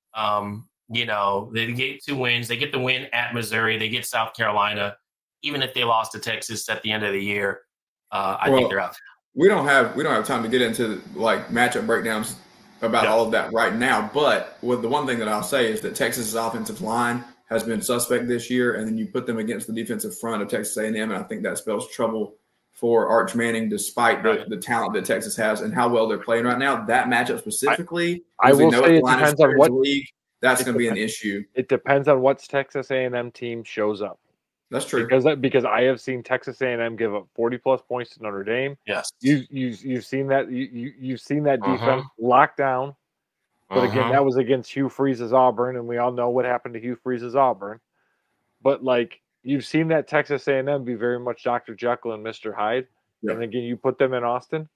Um, you know, they get two wins. They get the win at Missouri. They get South Carolina. Even if they lost to Texas at the end of the year, uh, I well, think they're out. We don't have we don't have time to get into like matchup breakdowns about yeah. all of that right now. But with the one thing that I'll say is that Texas's offensive line has been suspect this year, and then you put them against the defensive front of Texas A and M, and I think that spells trouble for Arch Manning, despite the, right. the talent that Texas has and how well they're playing right now. That matchup specifically, I, I will say it depends on what league. That's going to be an issue. It depends on what Texas A and M team shows up. That's true. Because because I have seen Texas A and M give up forty plus points to Notre Dame. Yes, you you you've seen that you, you you've seen that uh-huh. defense locked down. But uh-huh. again, that was against Hugh Freeze's Auburn, and we all know what happened to Hugh Freeze's Auburn. But like you've seen that Texas A and M be very much Doctor Jekyll and Mister Hyde. Yeah. And again, you put them in Austin.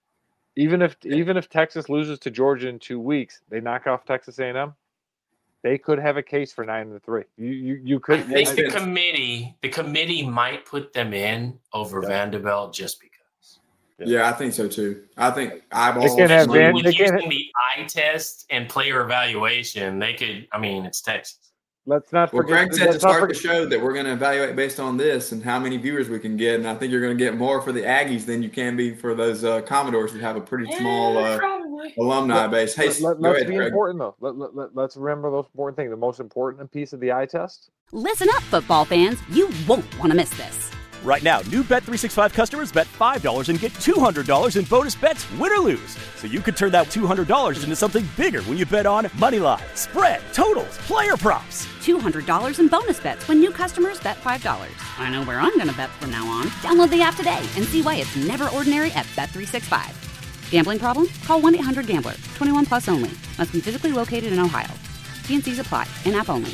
Even if yeah. even if Texas loses to Georgia in two weeks, they knock off Texas A and M. They could have a case for nine and three. You you you could. I think the committee the committee might put them in over yeah. Vanderbilt just because. Yeah. yeah, I think so too. I think eyeballs. They can have Van, with they using can the eye test and player evaluation. They could. I mean, it's Texas. Let's not well, forget. Craig said to start the show that we're going to evaluate based on this and how many viewers we can get, and I think you're going to get more for the Aggies than you can be for those uh, Commodores who have a pretty yeah, small uh, alumni base. Hey, let, go let's ahead, be Craig. important though. Let, let, let, let's remember the most important thing. The most important piece of the eye test. Listen up, football fans. You won't want to miss this. Right now, new Bet three sixty-five customers bet five dollars and get two hundred dollars in bonus bets, win or lose. So you could turn that two hundred dollars into something bigger when you bet on money line, spread, totals, player props. two hundred dollars in bonus bets when new customers bet five dollars. I know where I'm going to bet from now on. Download the app today and see why it's never ordinary at Bet three sixty-five. Gambling problem? Call one eight hundred gambler. twenty-one plus only. Must be physically located in Ohio. T and Cs apply. In-app only.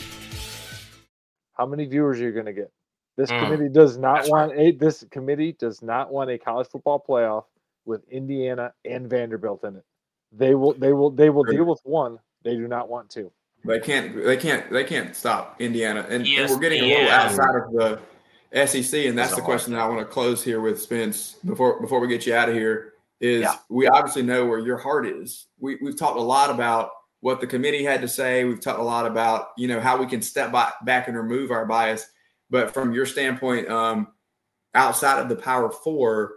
How many viewers are you going to get? This Mm. committee does not That's want a. This committee does not want a college football playoff with Indiana and Vanderbilt in it. They will. They will. They will deal with one. They do not want two. They can't. They can't. They can't stop Indiana, and, Yes, and we're getting a little yeah. outside of the S E C, and that's That's the a question that hard I want to close here with Spence before before we get you out of here. Is Yeah. we obviously know where your heart is. We we've talked a lot about what the committee had to say. We've talked a lot about you know how we can step by, back and remove our bias. But from your standpoint, um, outside of the Power Four,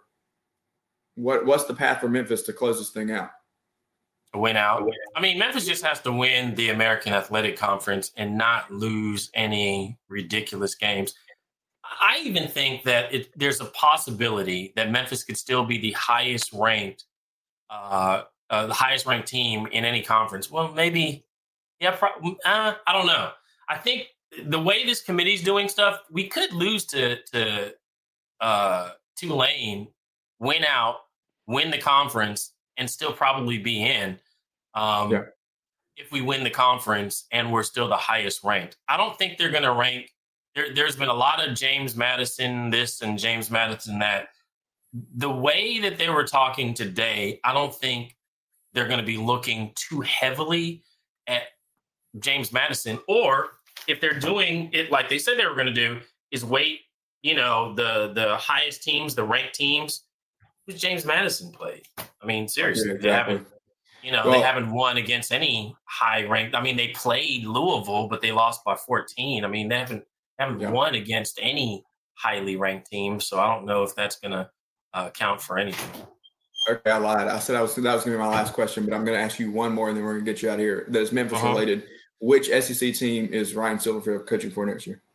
what what's the path for Memphis to close this thing out? Win out. I mean, Memphis just has to win the American Athletic Conference and not lose any ridiculous games. I even think that it, there's a possibility that Memphis could still be the highest ranked, uh, uh, the highest ranked team in any conference. Well, maybe, yeah, pro- uh, I don't know. I think the way this committee's doing stuff, we could lose to to uh, Tulane, win out, win the conference, and still probably be in. Um, Yeah. If we win the conference and we're still the highest ranked. I don't think they're going to rank. There, there's been a lot of James Madison this and James Madison that. The way that they were talking today, I don't think they're going to be looking too heavily at James Madison. Or if they're doing it like they said they were going to do, is weight, you know, the the highest teams, the ranked teams. Who's James Madison played? I mean, seriously, Yeah, they exactly. haven't. You know, Well- they haven't won against any high ranked. I mean, they played Louisville, but they lost by fourteen. I mean, they haven't haven't Yeah. won against any highly ranked team. So I don't know if that's going to uh, count for anything. Okay, I lied. I said I was that was going to be my last question, but I'm going to ask you one more, and then we're going to get you out of here. That is Memphis Uh-huh. related. Which S E C team is Ryan Silverfield coaching for next year?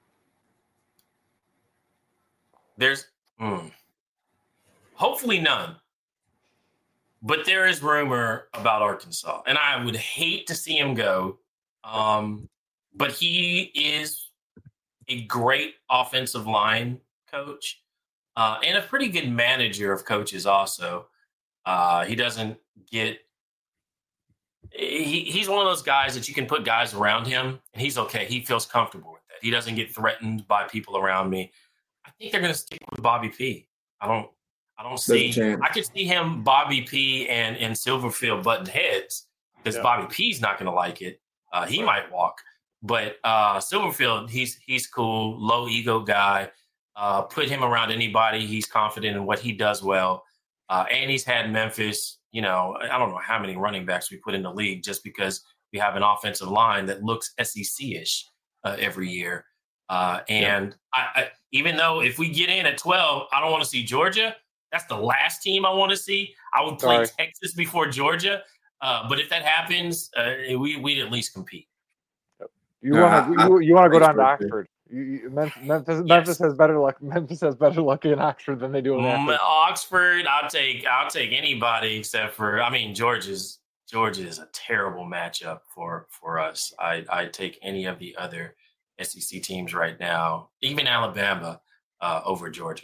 There's hmm, hopefully none. But there is rumor about Arkansas, and I would hate to see him go. Um, but he is a great offensive line coach uh, and a pretty good manager of coaches also. Uh, he doesn't get he, – he's one of those guys that you can put guys around him, and he's okay. He feels comfortable with that. He doesn't get threatened by people around me. I think they're going to stick with Bobby P. I don't – I don't see. chance. I could see him, Bobby P, and and Silverfield butting heads because Yeah. Bobby P's not going to like it. Uh, he might walk, but uh, Silverfield, he's he's cool, low ego guy. Uh, put him around anybody, he's confident in what he does well. Uh, and he's had Memphis. You know, I don't know how many running backs we put in the league just because we have an offensive line that looks S E C-ish uh, every year. Uh, and I, I, even though if we get in at twelve, I don't want to see Georgia. That's the last team I want to see. I would play Sorry. Texas before Georgia. Uh, but if that happens, uh, we, we'd at least compete. You No, want to I- you, you want to go down to Oxford, Oxford. You, you, Memphis, Memphis, Yes. Memphis has better luck. Memphis has better luck in Oxford than they do in Mm, Oxford. Oxford, I'll take I'll take anybody except for I mean Georgia's Georgia is a terrible matchup for for us. I I take any of the other S E C teams right now, even Alabama, uh, over Georgia.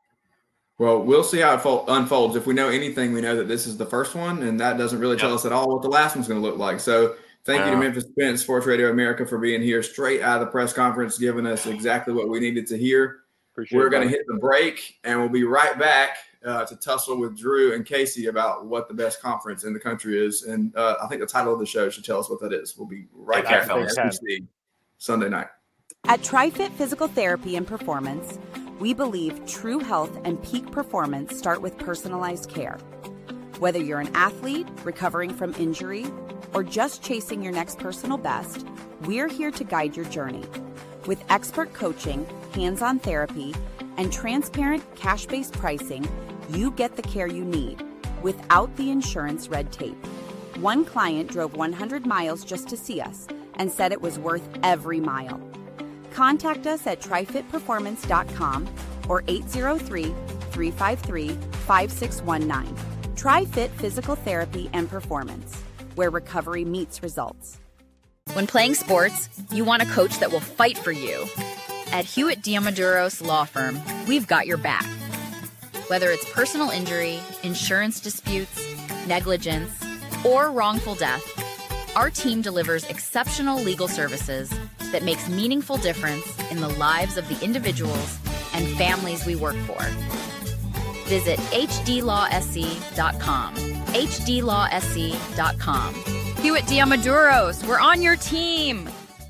Well, we'll see how it fo- unfolds. If we know anything, we know that this is the first one, and that doesn't really tell Yep. us at all what the last one's going to look like. So thank you to Yeah. Memphis Spence, Sports Radio America, for being here straight out of the press conference, giving us exactly what we needed to hear. Appreciate We're it, going to buddy. hit the break, and we'll be right back uh, to tussle with Drew and Casey about what the best conference in the country is. And uh, I think the title of the show should tell us what that is. We'll be right Take care, back fellas. on S E C Sunday night. At TriFit Physical Therapy and Performance, we believe true health and peak performance start with personalized care. Whether you're an athlete recovering from injury or just chasing your next personal best, we're here to guide your journey. With expert coaching, hands-on therapy, and transparent cash-based pricing, you get the care you need without the insurance red tape. One client drove one hundred miles just to see us and said it was worth every mile. Contact us at tri fit performance dot com or eight zero three, three five three, five six one nine. TriFit Physical Therapy and Performance, where recovery meets results. When playing sports, you want a coach that will fight for you. At Hewitt Diamaduros Law Firm, we've got your back. Whether it's personal injury, insurance disputes, negligence, or wrongful death, our team delivers exceptional legal services that makes meaningful difference in the lives of the individuals and families we work for. Visit h d law s c dot com. h d law s c dot com. Hewitt Diamaduros, we're on your team.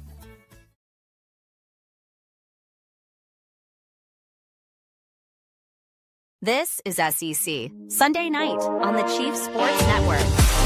This is S E C, Sunday night on the Chiefs Sports Network.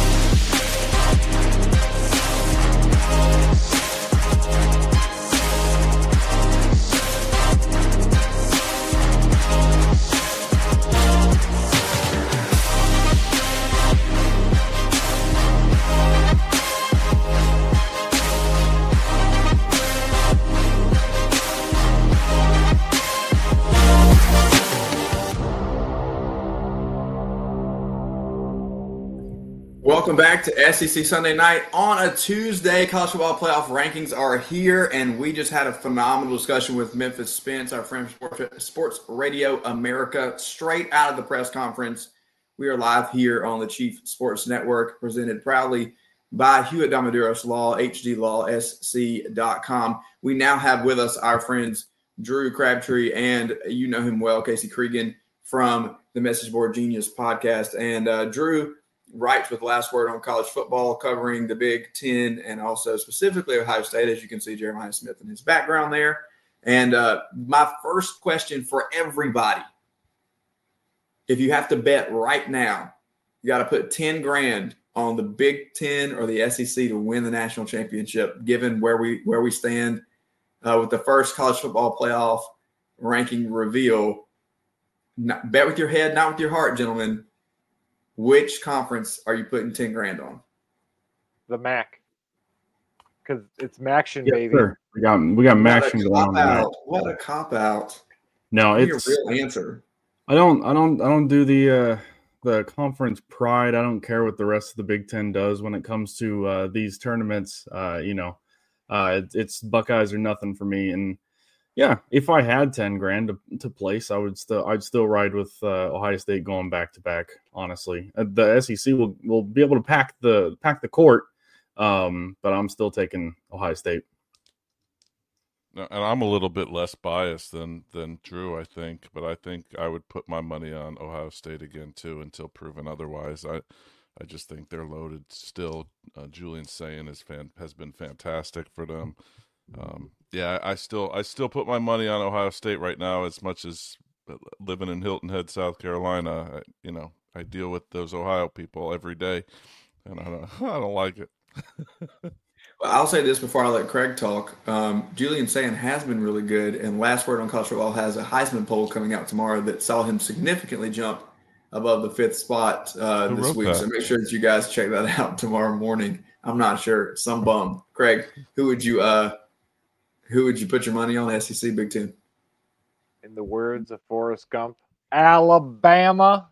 Welcome back to S E C Sunday Night on a Tuesday. College football playoff rankings are here, and we just had a phenomenal discussion with Memphis Spence, our friend from Sports Radio America, straight out of the press conference. We are live here on the Chief Sports Network, presented proudly by Hewitt Diamaduros Law, h d law s c dot com. We now have with us our friends Drew Crabtree, and you know him well, Casey Cregan from the Message Board Genius podcast. And uh, Drew writes with Last Word on College Football, covering the Big Ten and also specifically Ohio State, as you can see Jeremiah Smith in his background there. And uh, my first question for everybody, if you have to bet right now, you got to put ten grand on the Big Ten or the S E C to win the national championship, given where we where we stand uh, with the first college football playoff ranking reveal. Not, bet with your head, not with your heart, gentlemen. Which conference are you putting ten grand on? The M A C, because it's Maction, yes, baby. Sir. We got we got Maction going on. What a cop out! No, Give it's me a real answer. I don't I don't I don't do the uh, the conference pride. I don't care what the rest of the Big Ten does when it comes to uh, these tournaments. Uh, you know, uh, it, it's Buckeyes or nothing for me. And yeah, if I had ten grand to, to place, I would still I'd still ride with uh, Ohio State going back to back. Honestly, uh, the S E C will will be able to pack the pack the court, um, but I'm still taking Ohio State. And I'm a little bit less biased than than Drew, I think, but I think I would put my money on Ohio State again too until proven otherwise. I I just think they're loaded still. Uh, Julian Sayin is fan has been fantastic for them. Um, yeah, I still I still put my money on Ohio State right now. As much as living in Hilton Head, South Carolina, I, you know, I deal with those Ohio people every day, and I don't I don't like it. Well, I'll say this before I let Craig talk. Um, Julian Sayin has been really good, and Last Word on College Football has a Heisman poll coming out tomorrow that saw him significantly jump above the fifth spot uh, this week. That? So make sure that you guys check that out tomorrow morning. I'm not sure, some bum. Craig, who would you uh, who would you put your money on? S E C, Big Ten. In the words of Forrest Gump, Alabama.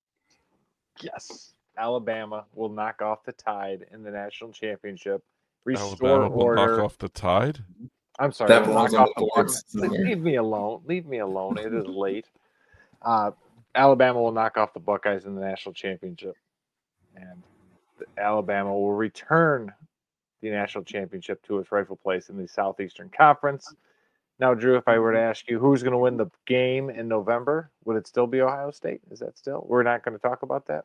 Yes, Alabama will knock off the Tide in the national championship. Restore Alabama will order. knock off the Tide? I'm sorry. That knock belongs off on the the boards. Leave me alone. Leave me alone. It is late. Uh, Alabama will knock off the Buckeyes in the national championship, and Alabama will return the national championship to its rightful place in the Southeastern Conference. Now, Drew, if I were to ask you who's going to win the game in November, would it still be Ohio State? Is that still? We're not going to talk about that?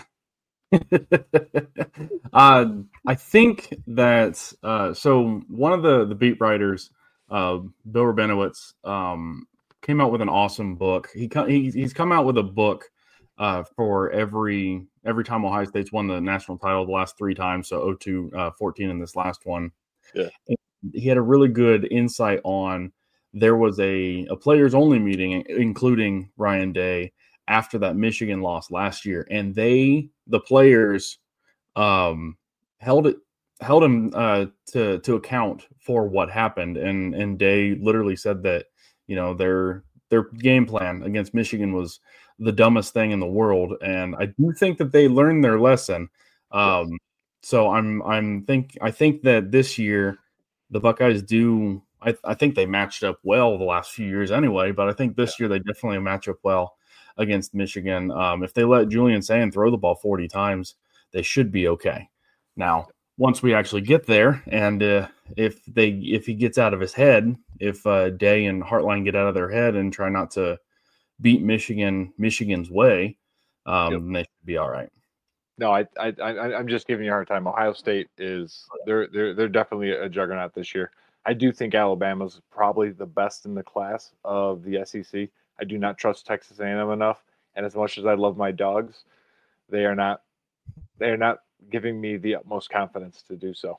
uh, I think that uh, so one of the, the beat writers, uh, Bill Rabinowitz, um, came out with an awesome book. He, he he's come out with a book uh, for every every time Ohio State's won the national title the last three times. So oh two, uh, fourteen in this last one. Yeah, and he had a really good insight on. There was a a players only meeting, including Ryan Day, after that Michigan loss last year, and they the players um, held it held him uh, to to account for what happened, and and Day literally said that you know their their game plan against Michigan was the dumbest thing in the world, and I do think that they learned their lesson. Um, yes. So I'm I'm think I think that this year the Buckeyes do. I, I think they matched up well the last few years anyway, but I think this year they definitely match up well against Michigan. Um, if they let Julian Sayin throw the ball forty times, they should be okay. Now, once we actually get there, and uh, if they if he gets out of his head, if uh, Day and Hartline get out of their head and try not to beat Michigan Michigan's way, um, yep. they should be all right. No, I, I, I, I'm just giving you a hard time. Ohio State is they're they're they're definitely a juggernaut this year. I do think Alabama's probably the best in the class of the S E C. I do not trust Texas A and M enough, and as much as I love my dogs, they are not they are not giving me the utmost confidence to do so.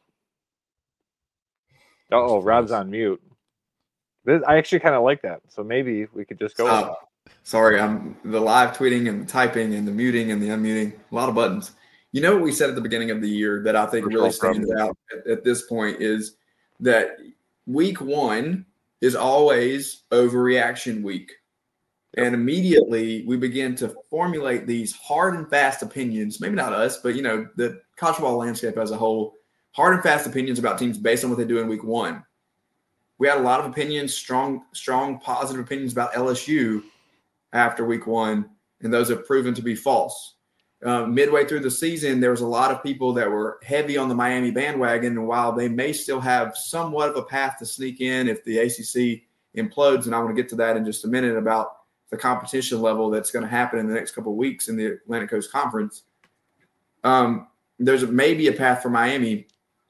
Oh, Rob's on mute. This, I actually kind of like that, so maybe we could just go. Uh, sorry, I'm the live tweeting and the typing and the muting and the unmuting. A lot of buttons. You know what we said at the beginning of the year that I think really stands out at, at this point is that week one is always overreaction week. And immediately we begin to formulate these hard and fast opinions, maybe not us, but, you know, the college football landscape as a whole, hard and fast opinions about teams based on what they do in week one. We had a lot of opinions, strong, strong, positive opinions about L S U after week one, and those have proven to be false. Uh, midway through the season, there was a lot of people that were heavy on the Miami bandwagon, and while they may still have somewhat of a path to sneak in if the A C C implodes, and I want to get to that in just a minute about the competition level that's going to happen in the next couple of weeks in the Atlantic Coast Conference. Um, there's a, maybe a path for Miami,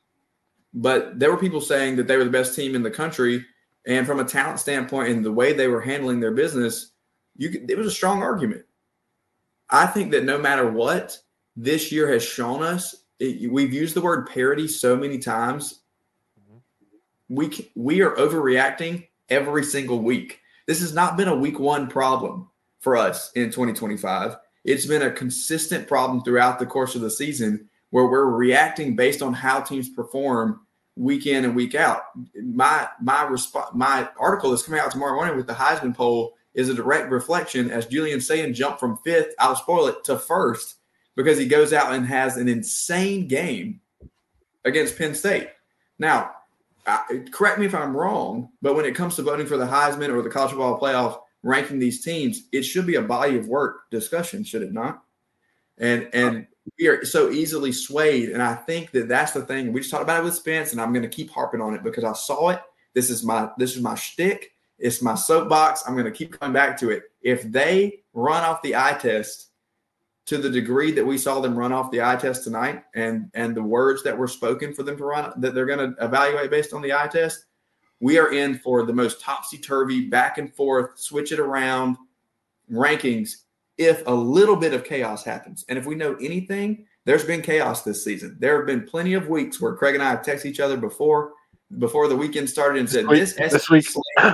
but there were people saying that they were the best team in the country. And from a talent standpoint and the way they were handling their business, you could, it was a strong argument. I think that no matter what, this year has shown us, it, we've used the word parity so many times. We, we are overreacting every single week. This has not been a week one problem for us in twenty twenty-five. It's been a consistent problem throughout the course of the season where we're reacting based on how teams perform week in and week out. My my resp- my article that's coming out tomorrow morning with the Heisman poll is a direct reflection as Julian Sayin jumped from fifth, I'll spoil it, to first because he goes out and has an insane game against Penn State. Now, I, correct me if I'm wrong, but when it comes to voting for the Heisman or the college football playoff, ranking these teams, it should be a body of work discussion, should it not? And and we are so easily swayed, and I think that that's the thing. We just talked about it with Spence, and I'm going to keep harping on it because I saw it. This is my this is my shtick. It's my soapbox. I'm going to keep coming back to it. If they run off the eye test to the degree that we saw them run off the eye test tonight, and and the words that were spoken for them to run, that they're going to evaluate based on the eye test, we are in for the most topsy-turvy, back and forth, switch it around rankings if a little bit of chaos happens. And if we know anything, there's been chaos this season. There have been plenty of weeks where Craig and I have texted each other before before the weekend started and said, this, this week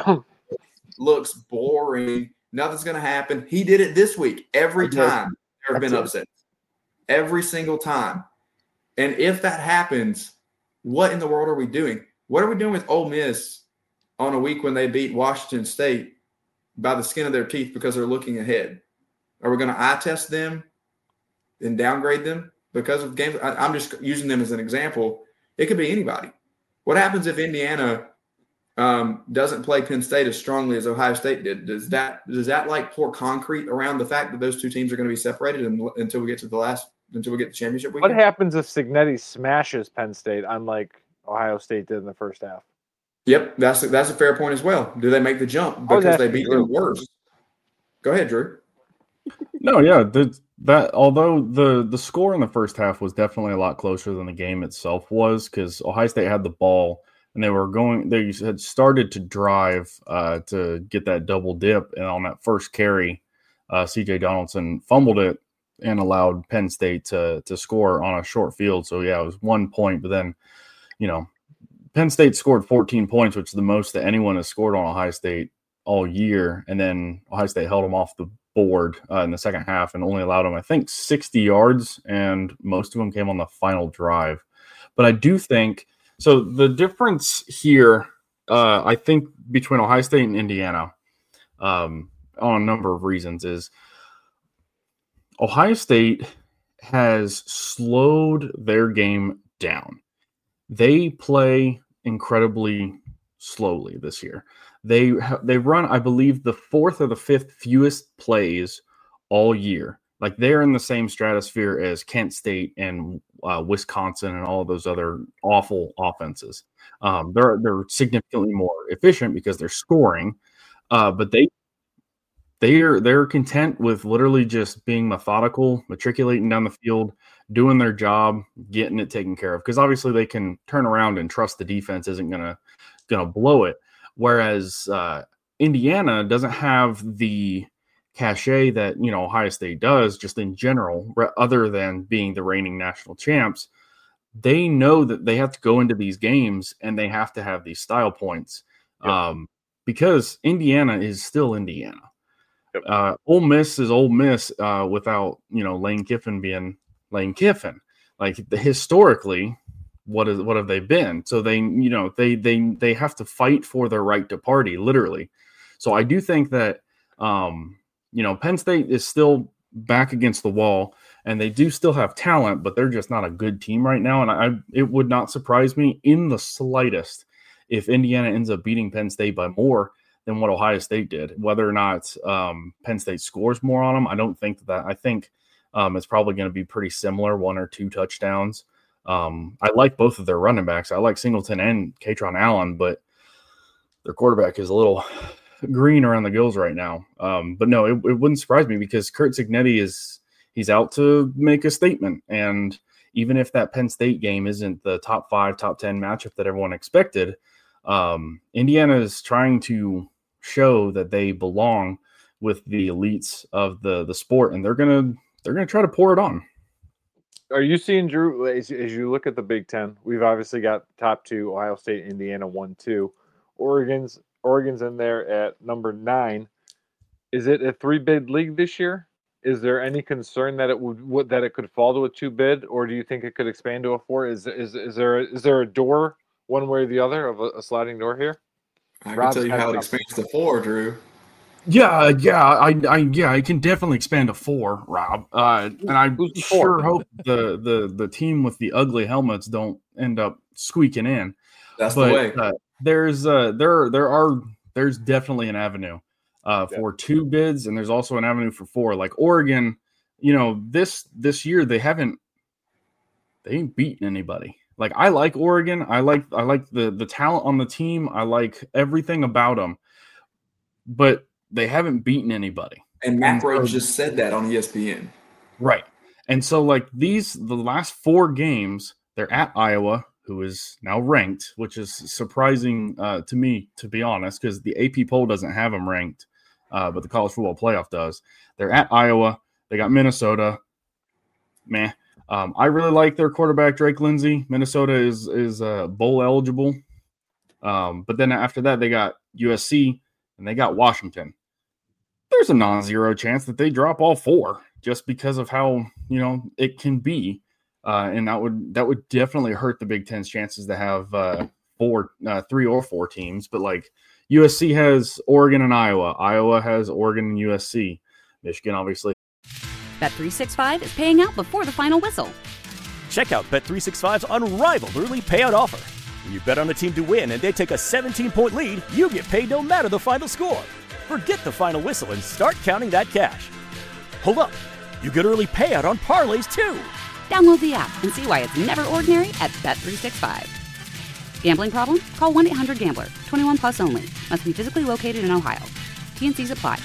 looks boring. Nothing's going to happen. He did it this week every time. There have been upsets every single time. And if that happens, what in the world are we doing? What are we doing with Ole Miss on a week when they beat Washington State by the skin of their teeth because they're looking ahead? Are we going to eye test them and downgrade them because of games? I, I'm just using them as an example. It could be anybody. What happens if Indiana um, doesn't play Penn State as strongly as Ohio State did? Does that does that like pour concrete around the fact that those two teams are going to be separated in, until we get to the last until we get the championship weekend? What happens if Cignetti smashes Penn State unlike Ohio State did in the first half? Yep, that's a, that's a fair point as well. Do they make the jump because they beat them worse? Go ahead, Drew. No, yeah, the, that although the the score in the first half was definitely a lot closer than the game itself was because Ohio State had the ball and they were going. They had started to drive uh, to get that double dip, and on that first carry, uh, C J Donaldson fumbled it and allowed Penn State to to score on a short field. So yeah, it was one point, but then you know Penn State scored fourteen points, which is the most that anyone has scored on Ohio State all year, and then Ohio State held them off the board uh, in the second half and only allowed them, I think, sixty yards, and most of them came on the final drive. But I do think so. The difference here, uh, I think, between Ohio State and Indiana, um, on a number of reasons, is Ohio State has slowed their game down. They play incredibly slowly this year. They they run, I believe, the fourth or the fifth fewest plays all year. Like they're in the same stratosphere as Kent State and uh, Wisconsin and all of those other awful offenses. Um, they're they're significantly more efficient because they're scoring, uh, but they they're they're content with literally just being methodical, matriculating down the field, doing their job, getting it taken care of. Because obviously they can turn around and trust the defense isn't gonna gonna blow it. Whereas uh, Indiana doesn't have the cachet that, you know, Ohio State does just in general, other than being the reigning national champs. They know that they have to go into these games and they have to have these style points Yep. um, because Indiana is still Indiana. Yep. Uh, Ole Miss is Ole Miss uh, without, you know, Lane Kiffin being Lane Kiffin. Like the, historically, what is what have they been? So they, you know, they they they have to fight for their right to party, literally. So I do think that. Um, You know, Penn State is still back against the wall, and they do still have talent, but they're just not a good team right now. And I, it would not surprise me in the slightest if Indiana ends up beating Penn State by more than what Ohio State did. Whether or not um, Penn State scores more on them, I don't think that. I think um, it's probably going to be pretty similar, one or two touchdowns. Um, I like both of their running backs. I like Singleton and Katron Allen, but their quarterback is a little green around the gills right now. Um, but no, it, it wouldn't surprise me because Curt Cignetti is he's out to make a statement. And even if that Penn State game isn't the top five, top ten matchup that everyone expected, um, Indiana is trying to show that they belong with the elites of the the sport, and they're gonna they're gonna try to pour it on. Are you seeing, Drew, as, as you look at the Big Ten, we've obviously got top two, Ohio State, Indiana, one, two. Oregon's Oregon's in there at number nine. Is it a three-bid league this year? Is there any concern that it would, would that it could fall to a two-bid, or do you think it could expand to a four? Is is is there is there a door one way or the other of a, a sliding door here? I Rob's can tell you how it expands to four, Drew. Yeah, yeah, I, I, yeah, I can definitely expand to four, Rob. Uh, and I sure hope the, the the team with the ugly helmets don't end up squeaking in. That's but, the way. Uh, there's uh, there there are there's definitely an avenue uh, for yeah. two bids, and there's also an avenue for four. Like Oregon, you know, this this year they haven't they ain't beaten anybody. Like I like Oregon, I like I like the the talent on the team, I like everything about them, but they haven't beaten anybody. And Matt Rhodes just said that on E S P N. Right. And so, like, these, the last four games, they're at Iowa, who is now ranked, which is surprising uh, to me, to be honest, because the A P poll doesn't have them ranked, uh, but the college football playoff does. They're at Iowa. They got Minnesota. Meh. Um, I really like their quarterback, Drake Lindsey. Minnesota is, is uh, bowl eligible. Um, but then after that, they got U S C and they got Washington. There's a non-zero chance that they drop all four just because of how, you know, it can be. Uh, and that would that would definitely hurt the Big Ten's chances to have uh, four, uh, three or four teams. But like U S C has Oregon and Iowa. Iowa has Oregon and U S C. Michigan, obviously. Bet three sixty-five is paying out before the final whistle. Check out Bet three sixty-five's unrivaled early payout offer. When you bet on a team to win and they take a seventeen-point lead, you get paid no matter the final score. Forget the final whistle and start counting that cash. Hold up. You get early payout on parlays, too. Download the app and see why it's never ordinary at Bet three sixty-five. Gambling problem? Call one eight hundred gambler. twenty-one plus only. Must be physically located in Ohio. T N Cs apply.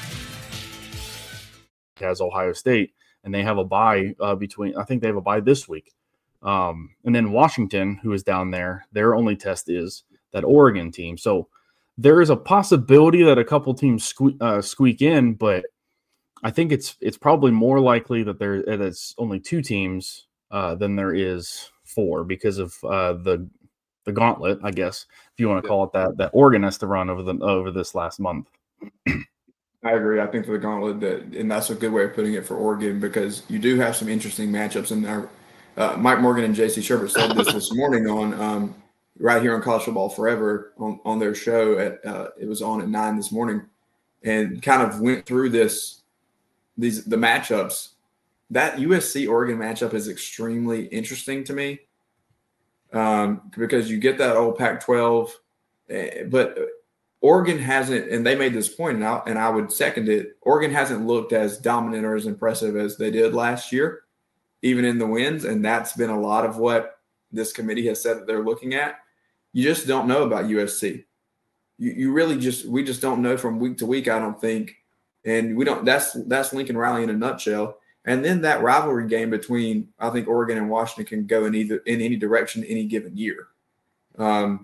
Has Ohio State, and they have a bye uh, between, I think they have a bye this week. Um, and then Washington, who is down there, their only test is that Oregon team. So there is a possibility that a couple teams squeak, uh, squeak in, but I think it's it's probably more likely that there that it's only two teams uh, than there is four because of uh, the the gauntlet, I guess, if you want to call it that, that Oregon has to run over the over this last month. I agree. I think for the gauntlet, that, and that's a good way of putting it for Oregon because you do have some interesting matchups in there. Uh, Mike Morgan and J C Sherbert said this this morning on um, right here on College Football Forever on, on their show. At uh, it was on at nine this morning, and kind of went through this these the matchups. That U S C Oregon matchup is extremely interesting to me um, because you get that old Pac twelve, but Oregon hasn't, and they made this point, and I, and I would second it. Oregon hasn't looked as dominant or as impressive as they did last year, even in the wins, and that's been a lot of what this committee has said that they're looking at. You just don't know about U S C. You, you really just we just don't know from week to week, I don't think, and we don't. That's that's Lincoln Riley in a nutshell. And then that rivalry game between I think Oregon and Washington can go in either in any direction any given year. Um,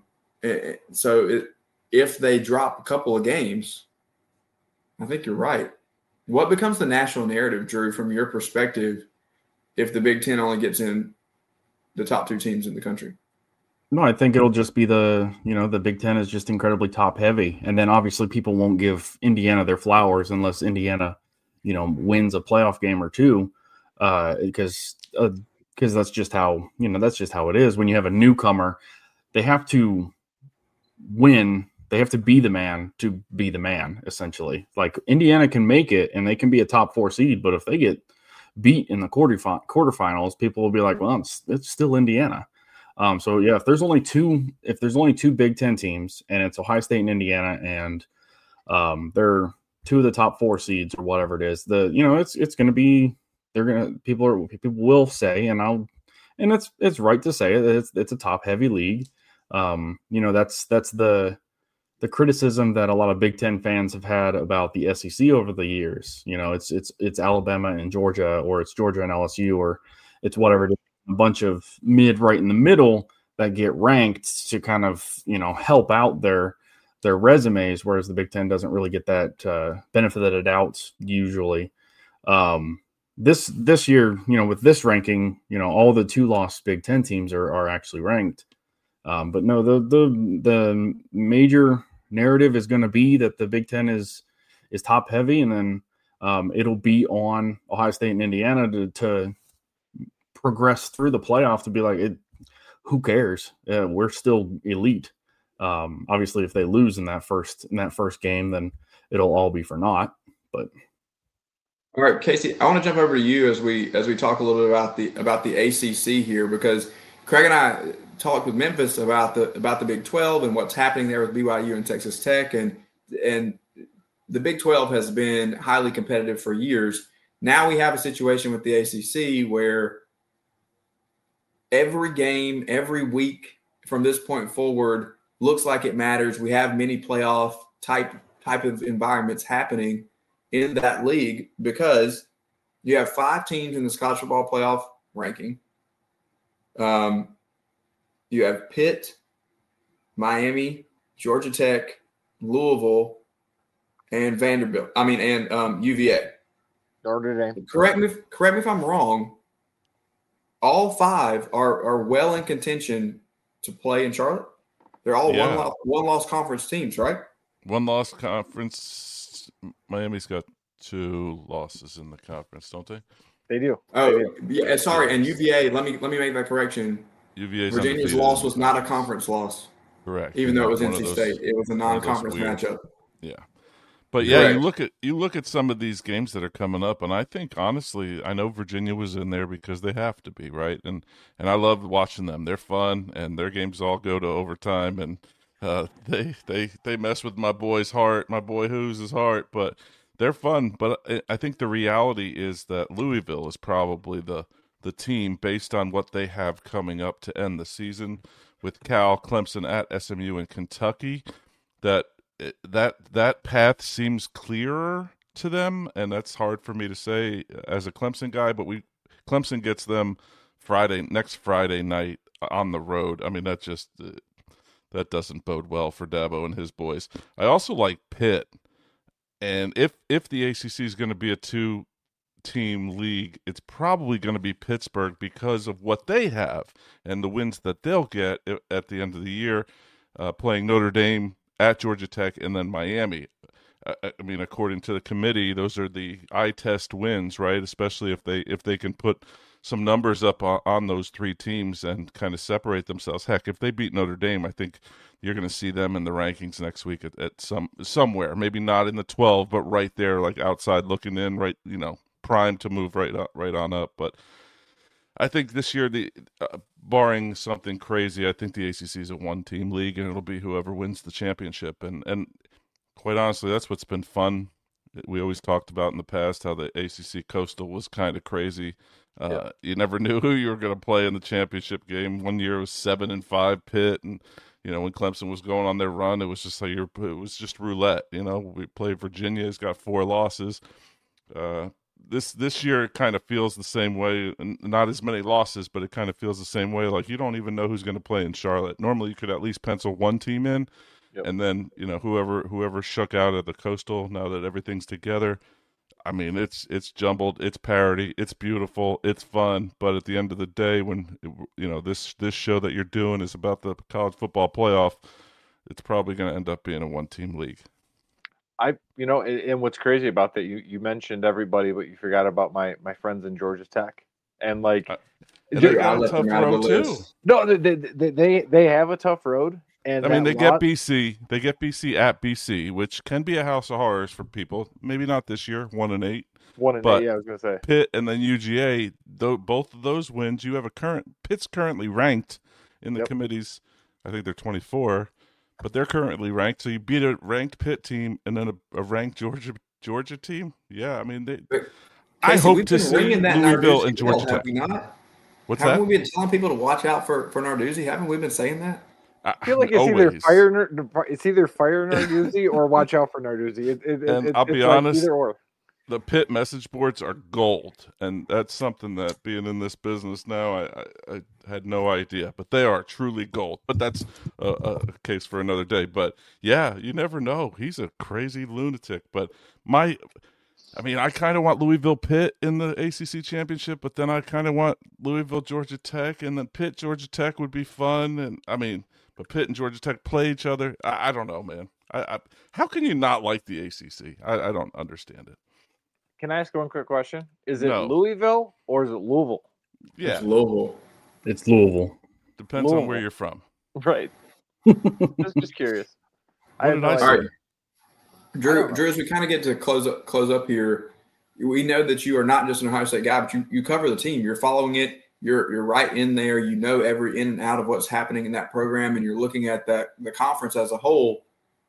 so it, if they drop a couple of games, I think you're right. What becomes the national narrative, Drew, from your perspective, if the Big Ten only gets in the top two teams in the country? No, I think it'll just be the, you know, the Big Ten is just incredibly top heavy. And then obviously people won't give Indiana their flowers unless Indiana, you know, wins a playoff game or two, uh, because uh, because that's just how, you know, that's just how it is. When you have a newcomer, they have to win. They have to be the man to be the man, essentially. Like Indiana can make it and they can be a top four seed, but if they get beat in the quarter quarterfinals, people will be like, well, it's, it's still Indiana. Um, so yeah, if there's only two, if there's only two Big Ten teams and it's Ohio State and Indiana, and um, they're two of the top four seeds or whatever it is, the, you know, it's, it's going to be, they're going to, people are, people will say, and I'll, and it's, it's right to say that it's, it's a top heavy league. Um, you know, that's, that's the, the criticism that a lot of Big Ten fans have had about the S E C over the years. You know, it's, it's, it's Alabama and Georgia, or it's Georgia and L S U, or it's whatever it is. A bunch of mid right in the middle that get ranked to kind of, you know, help out their their resumes, whereas the Big Ten doesn't really get that uh, benefit of the doubt usually. Um, this this year, you know, with this ranking, you know, all the two loss Big Ten teams are are actually ranked. Um, but no, the the the major narrative is going to be that the Big Ten is is top heavy, and then um, it'll be on Ohio State and Indiana to to progress through the playoff to be like, it, who cares? Uh, we're still elite. Um, obviously, if they lose in that first in that first game, then it'll all be for naught. But all right, Casey, I want to jump over to you as we as we talk a little bit about the about the A C C here, because Craig and I talked with Memphis about the about the Big twelve and what's happening there with B Y U and Texas Tech, and and the Big twelve has been highly competitive for years. Now we have a situation with the A C C where every game, every week from this point forward looks like it matters. We have many playoff type type of environments happening in that league because you have five teams in the Scottish football playoff ranking. Um, you have Pitt, Miami, Georgia Tech, Louisville, and Vanderbilt. I mean, and um, U V A. Notre Dame. Correct me, if, correct me if I'm wrong. All five are, are well in contention to play in Charlotte. They're all Yeah. one loss, one loss conference teams, right? One loss conference. Miami's got two losses in the conference, don't they? They do. Oh, They do. yeah. Sorry, and U V A. Let me let me make that correction. U V A's Virginia's undefeated. loss was not a conference loss, Correct. even though it was One N of C those- State. It was a one of those non-conference weird- matchup. Yeah. But yeah, Correct. you look at you look at some of these games that are coming up, and I think honestly, I know Virginia was in there because they have to be, right? And and I love watching them. They're fun, and their games all go to overtime, and uh, they they they mess with my boy's heart, my boy Who's heart, but they're fun. But I- I think the reality is that Louisville is probably the the team based on what they have coming up to end the season with Cal, Clemson at S M U and Kentucky. That that that path seems clearer to them, and that's hard for me to say as a Clemson guy, but we Clemson gets them Friday next Friday night on the road. I mean, that just uh, that doesn't bode well for Dabo and his boys. I also like Pitt, and if if the A C C is going to be a two team league, it's probably going to be Pittsburgh because of what they have and the wins that they'll get at the end of the year, uh, playing Notre Dame at Georgia Tech, and then Miami. I, I mean, according to the committee, those are the eye test wins, right? Especially if they if they can put some numbers up on, on those three teams and kind of separate themselves. Heck, if they beat Notre Dame, I think you're going to see them in the rankings next week at, at some somewhere. Maybe not in the twelve, but right there, like outside looking in, right, you know, primed to move right up, right on up. But I think this year, the uh, barring something crazy, I think the A C C is a one-team league, and it'll be whoever wins the championship. And and quite honestly, that's what's been fun. We always talked about in the past how the A C C Coastal was kind of crazy. Uh, yeah. You never knew who you were going to play in the championship game. One year it was seven and five Pitt, and you know when Clemson was going on their run, it was just like you're, it was just roulette. You know, we played Virginia; it's got four losses. Uh, this this year it kind of feels the same way, and not as many losses, but it kind of feels the same way. Like you don't even know who's going to play in Charlotte. Normally, you could at least pencil one team in. Yep. And then, you know, whoever whoever shook out of the Coastal, now that everything's together, I mean, it's it's jumbled, it's parody, it's beautiful, it's fun. But at the end of the day, when, you know, this, this show that you're doing is about the college football playoff, it's probably going to end up being a one-team league. I, you know, and, and what's crazy about that, you, you mentioned everybody, but you forgot about my, my friends in Georgia Tech. And, like, uh, and they got a tough road, too. No, they, they, they, they have a tough road. And I mean, they lot... get B C. They get B C at B C, which can be a house of horrors for people. Maybe not this year, one and eight. One and but eight. Yeah, I was gonna say Pitt and then U G A. Though both of those wins, you have a current Pitt's currently ranked in the yep. committees. I think they're twenty-four, but they're currently ranked. So you beat a ranked Pitt team and then a, a ranked Georgia Georgia team. Yeah, I mean, they. But, I Casey, hope to see Louisville and Georgia Tech. Have we not? What's Haven't that? we been telling people to watch out for for Narduzzi? Haven't we been saying that? I feel like it's Always. either fire, it's either fire Narduzzi or watch out for Narduzzi. It, it, and it, I'll be like honest, either or. The Pitt message boards are gold, and that's something that being in this business now, I, I, I had no idea, but they are truly gold. But that's a, a case for another day. But yeah, you never know. He's a crazy lunatic. But my, I mean, I kind of want Louisville Pitt in the A C C championship, but then I kind of want Louisville Georgia Tech, and then Pitt Georgia Tech would be fun. And I mean. But Pitt and Georgia Tech play each other. I, I don't know, man. I, I, how can you not like the A C C? I, I don't understand it. Can I ask one quick question? Is it no. Louisville or is it Louisville? Yeah, it's Louisville. It's Louisville. Depends Louisville. on where you're from. Right. just, just curious. What I did no I say? All right. Drew, Drew, as we kind of get to close up, close up here, we know that you are not just an Ohio State guy, but you, you cover the team. You're following it. You're you're right in there. You know every in and out of what's happening in that program, and you're looking at that the conference as a whole.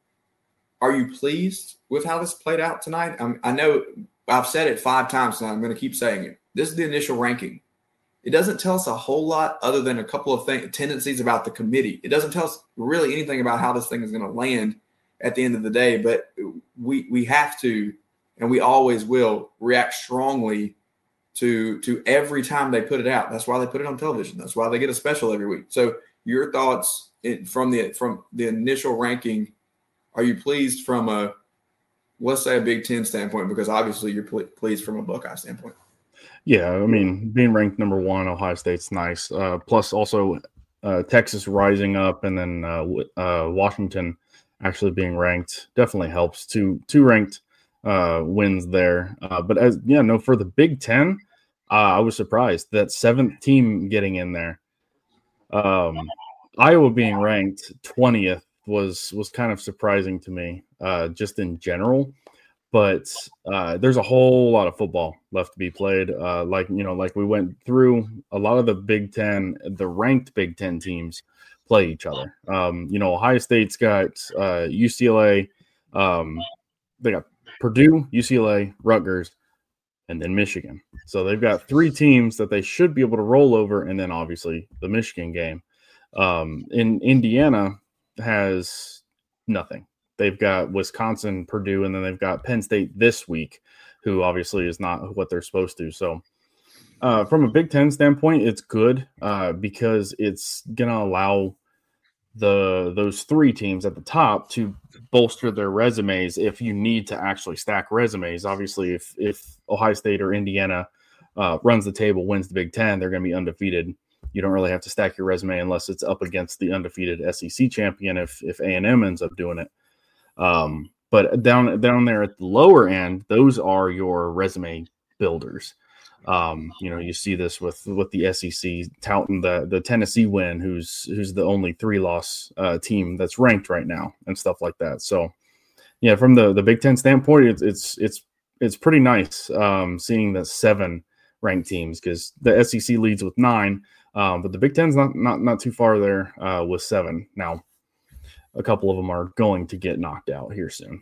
Are you pleased with how this played out tonight? I'm, I know I've said it five times, and I'm going to keep saying it. This is the initial ranking. It doesn't tell us a whole lot other than a couple of th- tendencies about the committee. It doesn't tell us really anything about how this thing is going to land at the end of the day. But we we have to, and we always will, react strongly to to every time they put it out. That's why they put it on television. That's why they get a special every week. So your thoughts in, from the from the initial ranking, are you pleased from a, let's say a Big Ten standpoint, because obviously you're ple- pleased from a Buckeye standpoint? Yeah, I mean, being ranked number one, Ohio State's nice. Uh, plus also uh, Texas rising up, and then uh, uh, Washington actually being ranked definitely helps. Two two ranked uh, wins there. Uh, but as yeah, no, for the Big Ten, Uh, I was surprised that seventh team getting in there. Um, Iowa being ranked twentieth was was kind of surprising to me, uh, just in general. But uh, there's a whole lot of football left to be played. Uh, like you know, like we went through a lot of the Big Ten, the ranked Big Ten teams play each other. Um, you know, Ohio State's got uh, U C L A. Um, they got Purdue, U C L A, Rutgers, and then Michigan. So they've got three teams that they should be able to roll over, and then obviously the Michigan game. Um, in Indiana has nothing. They've got Wisconsin, Purdue, and then they've got Penn State this week, who obviously is not what they're supposed to. So uh, from a Big Ten standpoint, it's good uh, because it's going to allow the those three teams at the top to bolster their resumes if you need to actually stack resumes. Obviously, if if Ohio State or Indiana uh, runs the table, wins the Big Ten, they're going to be undefeated. You don't really have to stack your resume unless it's up against the undefeated S E C champion if if A and M ends up doing it. Um, but down down there at the lower end, those are your resume builders. Um, you know, you see this with with the S E C touting the the Tennessee win, who's who's the only three loss uh, team that's ranked right now, and stuff like that. So, yeah, from the, the Big Ten standpoint, it's it's it's it's pretty nice um, seeing the seven ranked teams because the S E C leads with nine, um, but the Big Ten's not not not too far there uh, with seven. Now, a couple of them are going to get knocked out here soon.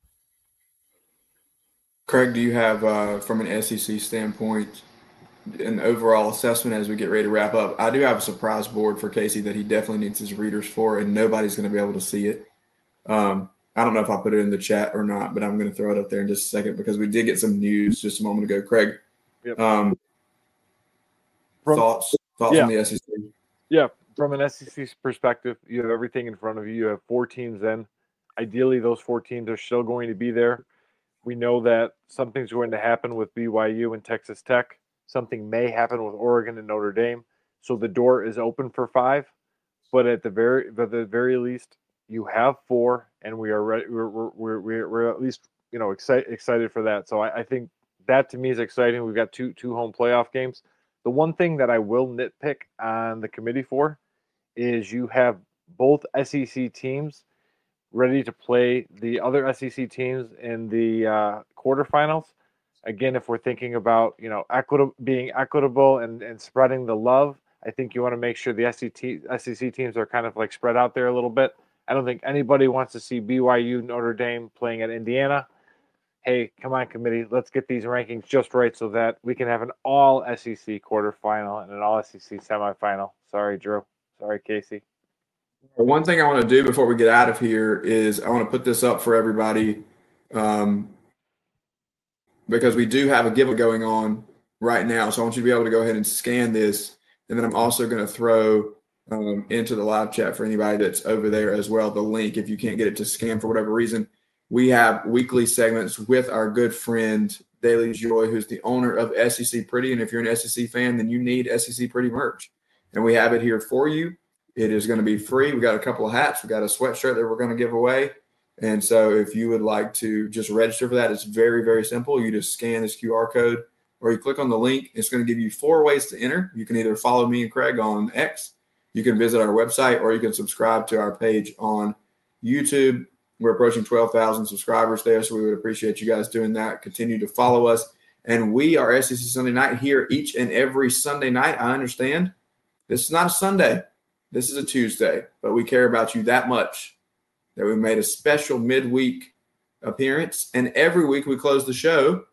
Craig, do you have, uh, from an S E C standpoint, an overall assessment as we get ready to wrap up? I do have a surprise board for Casey that he definitely needs his readers for, and nobody's going to be able to see it. Um, I don't know if I put it in the chat or not, but I'm going to throw it up there in just a second because we did get some news just a moment ago. Craig, Yep. um, From, thoughts thoughts yeah. on the S E C? Yeah, from an S E C perspective, you have everything in front of you. You have four teams in. Ideally, those four teams are still going to be there. We know that something's going to happen with B Y U and Texas Tech. Something may happen with Oregon and Notre Dame. So the door is open for five. But at the very, at the very least, you have four, and we are ready. We're we're we're, we're at least you know excited excited for that. So I, I think that to me is exciting. We've got two two home playoff games. The one thing that I will nitpick on the committee for is you have both S E C teams ready to play the other S E C teams in the uh, quarterfinals. Again, if we're thinking about you know equitable, being equitable and, and spreading the love, I think you want to make sure the S E C teams are kind of like spread out there a little bit. I don't think anybody wants to see B Y U, Notre Dame playing at Indiana. Hey, come on, committee, let's get these rankings just right so that we can have an all S E C quarterfinal and an all S E C semifinal. Sorry, Drew. Sorry, Casey. One thing I want to do before we get out of here is I want to put this up for everybody um, because we do have a giveaway going on right now. So I want you to be able to go ahead and scan this. And then I'm also going to throw um, into the live chat for anybody that's over there as well the link if you can't get it to scan for whatever reason. We have weekly segments with our good friend Daily Joy, who's the owner of S E C Pretty. And if you're an S E C fan, then you need S E C Pretty merch. And we have it here for you. It is going to be free. We got a couple of hats. We got a sweatshirt that we're going to give away. And so if you would like to just register for that, it's very, very simple. You just scan this Q R code or you click on the link. It's going to give you four ways to enter. You can either follow me and Craig on X. You can visit our website, or you can subscribe to our page on YouTube. We're approaching twelve thousand subscribers there, so we would appreciate you guys doing that. Continue to follow us. And we are S E C Sunday Night here each and every Sunday night. I understand this is not a Sunday. This is a Tuesday, but we care about you that much that we made a special midweek appearance. And every week we close the show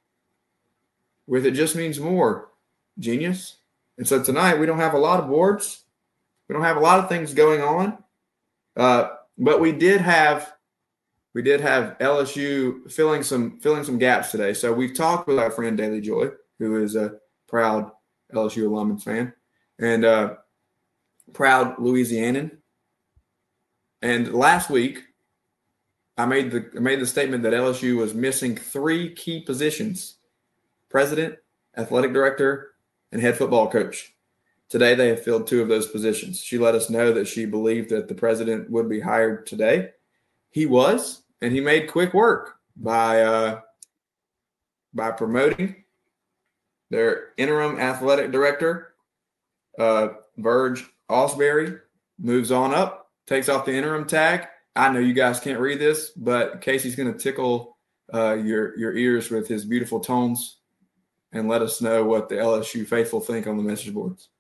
with It Just Means More. Genius. And so tonight we don't have a lot of boards. We don't have a lot of things going on. Uh, but we did have we did have L S U filling some filling some gaps today. So we've talked with our friend Daily Joy, who is a proud L S U alum and fan, and uh, proud Louisianan. And last week, I made the I made the statement that L S U was missing three key positions: president, athletic director, and head football coach. Today, they have filled two of those positions. She let us know that she believed that the president would be hired today. He was, and he made quick work by uh, by promoting their interim athletic director, uh, Verge Osbury, moves on up, takes off the interim tag. I know you guys can't read this, but Casey's going to tickle uh, your your ears with his beautiful tones and let us know what the L S U faithful think on the message boards.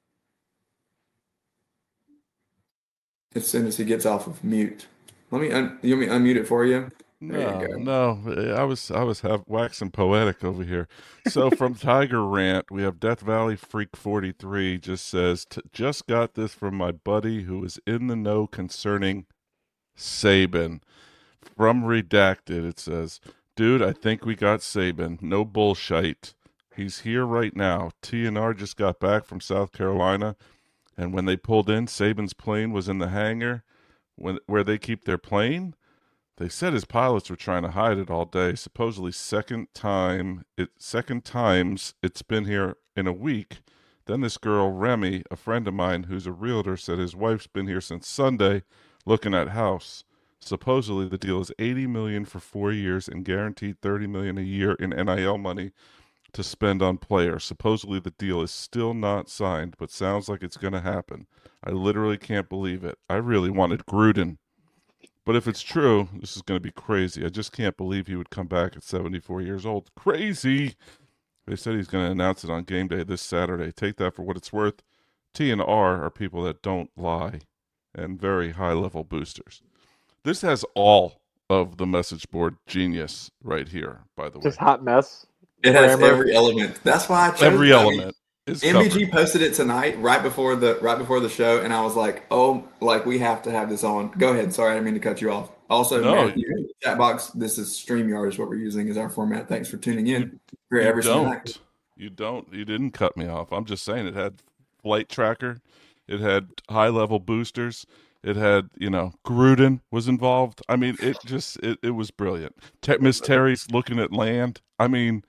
As soon as he gets off of mute. Let me un- you want me to unmute it for you? There No, you go. no, I was I was have, waxing poetic over here. So from Tiger Rant, we have Death Valley Freak forty-three just says, just got this from my buddy who is in the know concerning Saban. From Redacted, it says, dude, I think we got Saban. No bullshit. He's here right now. T N R just got back from South Carolina. And when they pulled in, Saban's plane was in the hangar when, where they keep their plane. They said his pilots were trying to hide it all day. Supposedly second time, it second times it's been here in a week. Then this girl, Remy, a friend of mine who's a realtor, said his wife's been here since Sunday looking at house. Supposedly the deal is eighty million dollars for four years and guaranteed thirty million dollars a year in N I L money to spend on players. Supposedly the deal is still not signed, but sounds like it's going to happen. I literally can't believe it. I really wanted Gruden. But if it's true, this is going to be crazy. I just can't believe he would come back at seventy-four years old. Crazy! They said he's going to announce it on game day this Saturday. Take that for what it's worth. T and R are people that don't lie and very high-level boosters. This has all of the message board genius right here, by the way. Just hot mess. It has Grammar. every element. That's why I chose every it. element. Is M B G covered. Posted it tonight, right before the right before the show, and I was like, "Oh, like we have to have this on." Go ahead. Sorry, I didn't mean to cut you off. Also, no, man, you, chat box. This is StreamYard is what we're using as our format. Thanks for tuning in. You, you don't. You don't. You didn't cut me off. I'm just saying it had flight tracker. It had high level boosters. It had, you know, Gruden was involved. I mean, it just it, it was brilliant. Te- Miss Terry's looking at land. I mean,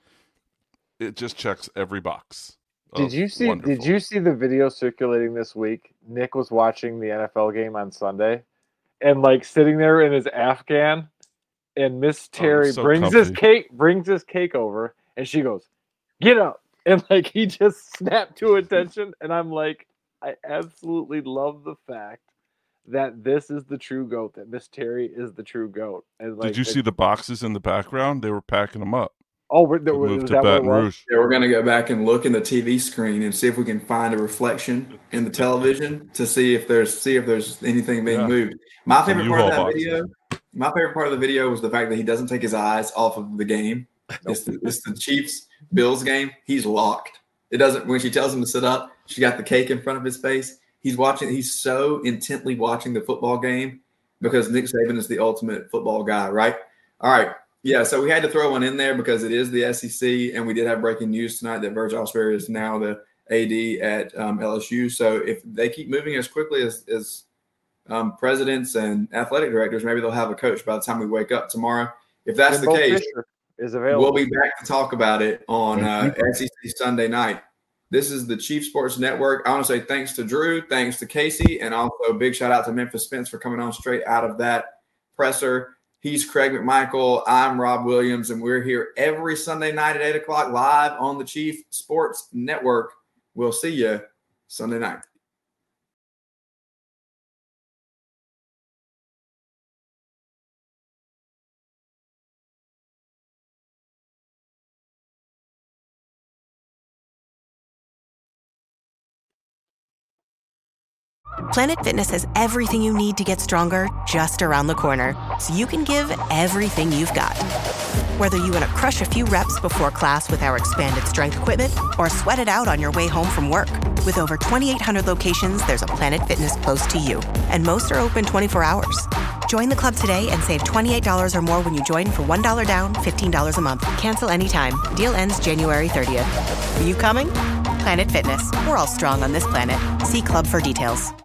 it just checks every box. Did you see? Wonderful. Did you see the video circulating this week? Nick was watching the N F L game on Sunday, and like sitting there in his Afghan, and Miss Terry oh, so brings comfy. his cake, brings his cake over, and she goes, "Get up!" And like he just snapped to attention, and I'm like, I absolutely love the fact that this is the true GOAT. That Miss Terry is the true GOAT. And like, did you see the boxes in the background? They were packing them up. Oh, we're, there, was to that Baton what it was? Rouge. Yeah, we're going to go back and look in the T V screen and see if we can find a reflection in the television to see if there's see if there's anything being Yeah. moved. My favorite Some part of U-Haul that boxes. video, my favorite part of the video was the fact that he doesn't take his eyes off of the game. It's the, it's the Chiefs Bills game. He's locked. It doesn't when she tells him to sit up. She got the cake in front of his face. He's watching. He's so intently watching the football game because Nick Saban is the ultimate football guy, right? All right. Yeah, so we had to throw one in there because it is the S E C, and we did have breaking news tonight that Virgil Osprey is now the A D at um, L S U. So if they keep moving as quickly as, as um, presidents and athletic directors, maybe they'll have a coach by the time we wake up tomorrow. If that's Jimbo the case, Fisher is available. we'll be back to talk about it on uh, S E C Sunday night. This is the Chief Sports Network. I want to say thanks to Drew, thanks to Casey, and also a big shout out to Memphis Spence for coming on straight out of that presser. He's Craig McMichael. I'm Rob Williams, and we're here every Sunday night at eight o'clock live on the Chief Sports Network. We'll see you Sunday night. Planet Fitness has everything you need to get stronger just around the corner, so you can give everything you've got. Whether you want to crush a few reps before class with our expanded strength equipment or sweat it out on your way home from work. With over twenty-eight hundred locations, there's a Planet Fitness close to you, and most are open twenty-four hours. Join the club today and save twenty-eight dollars or more when you join for one dollar down, fifteen dollars a month. Cancel anytime. Deal ends January thirtieth. Are you coming? Planet Fitness. We're all strong on this planet. See club for details.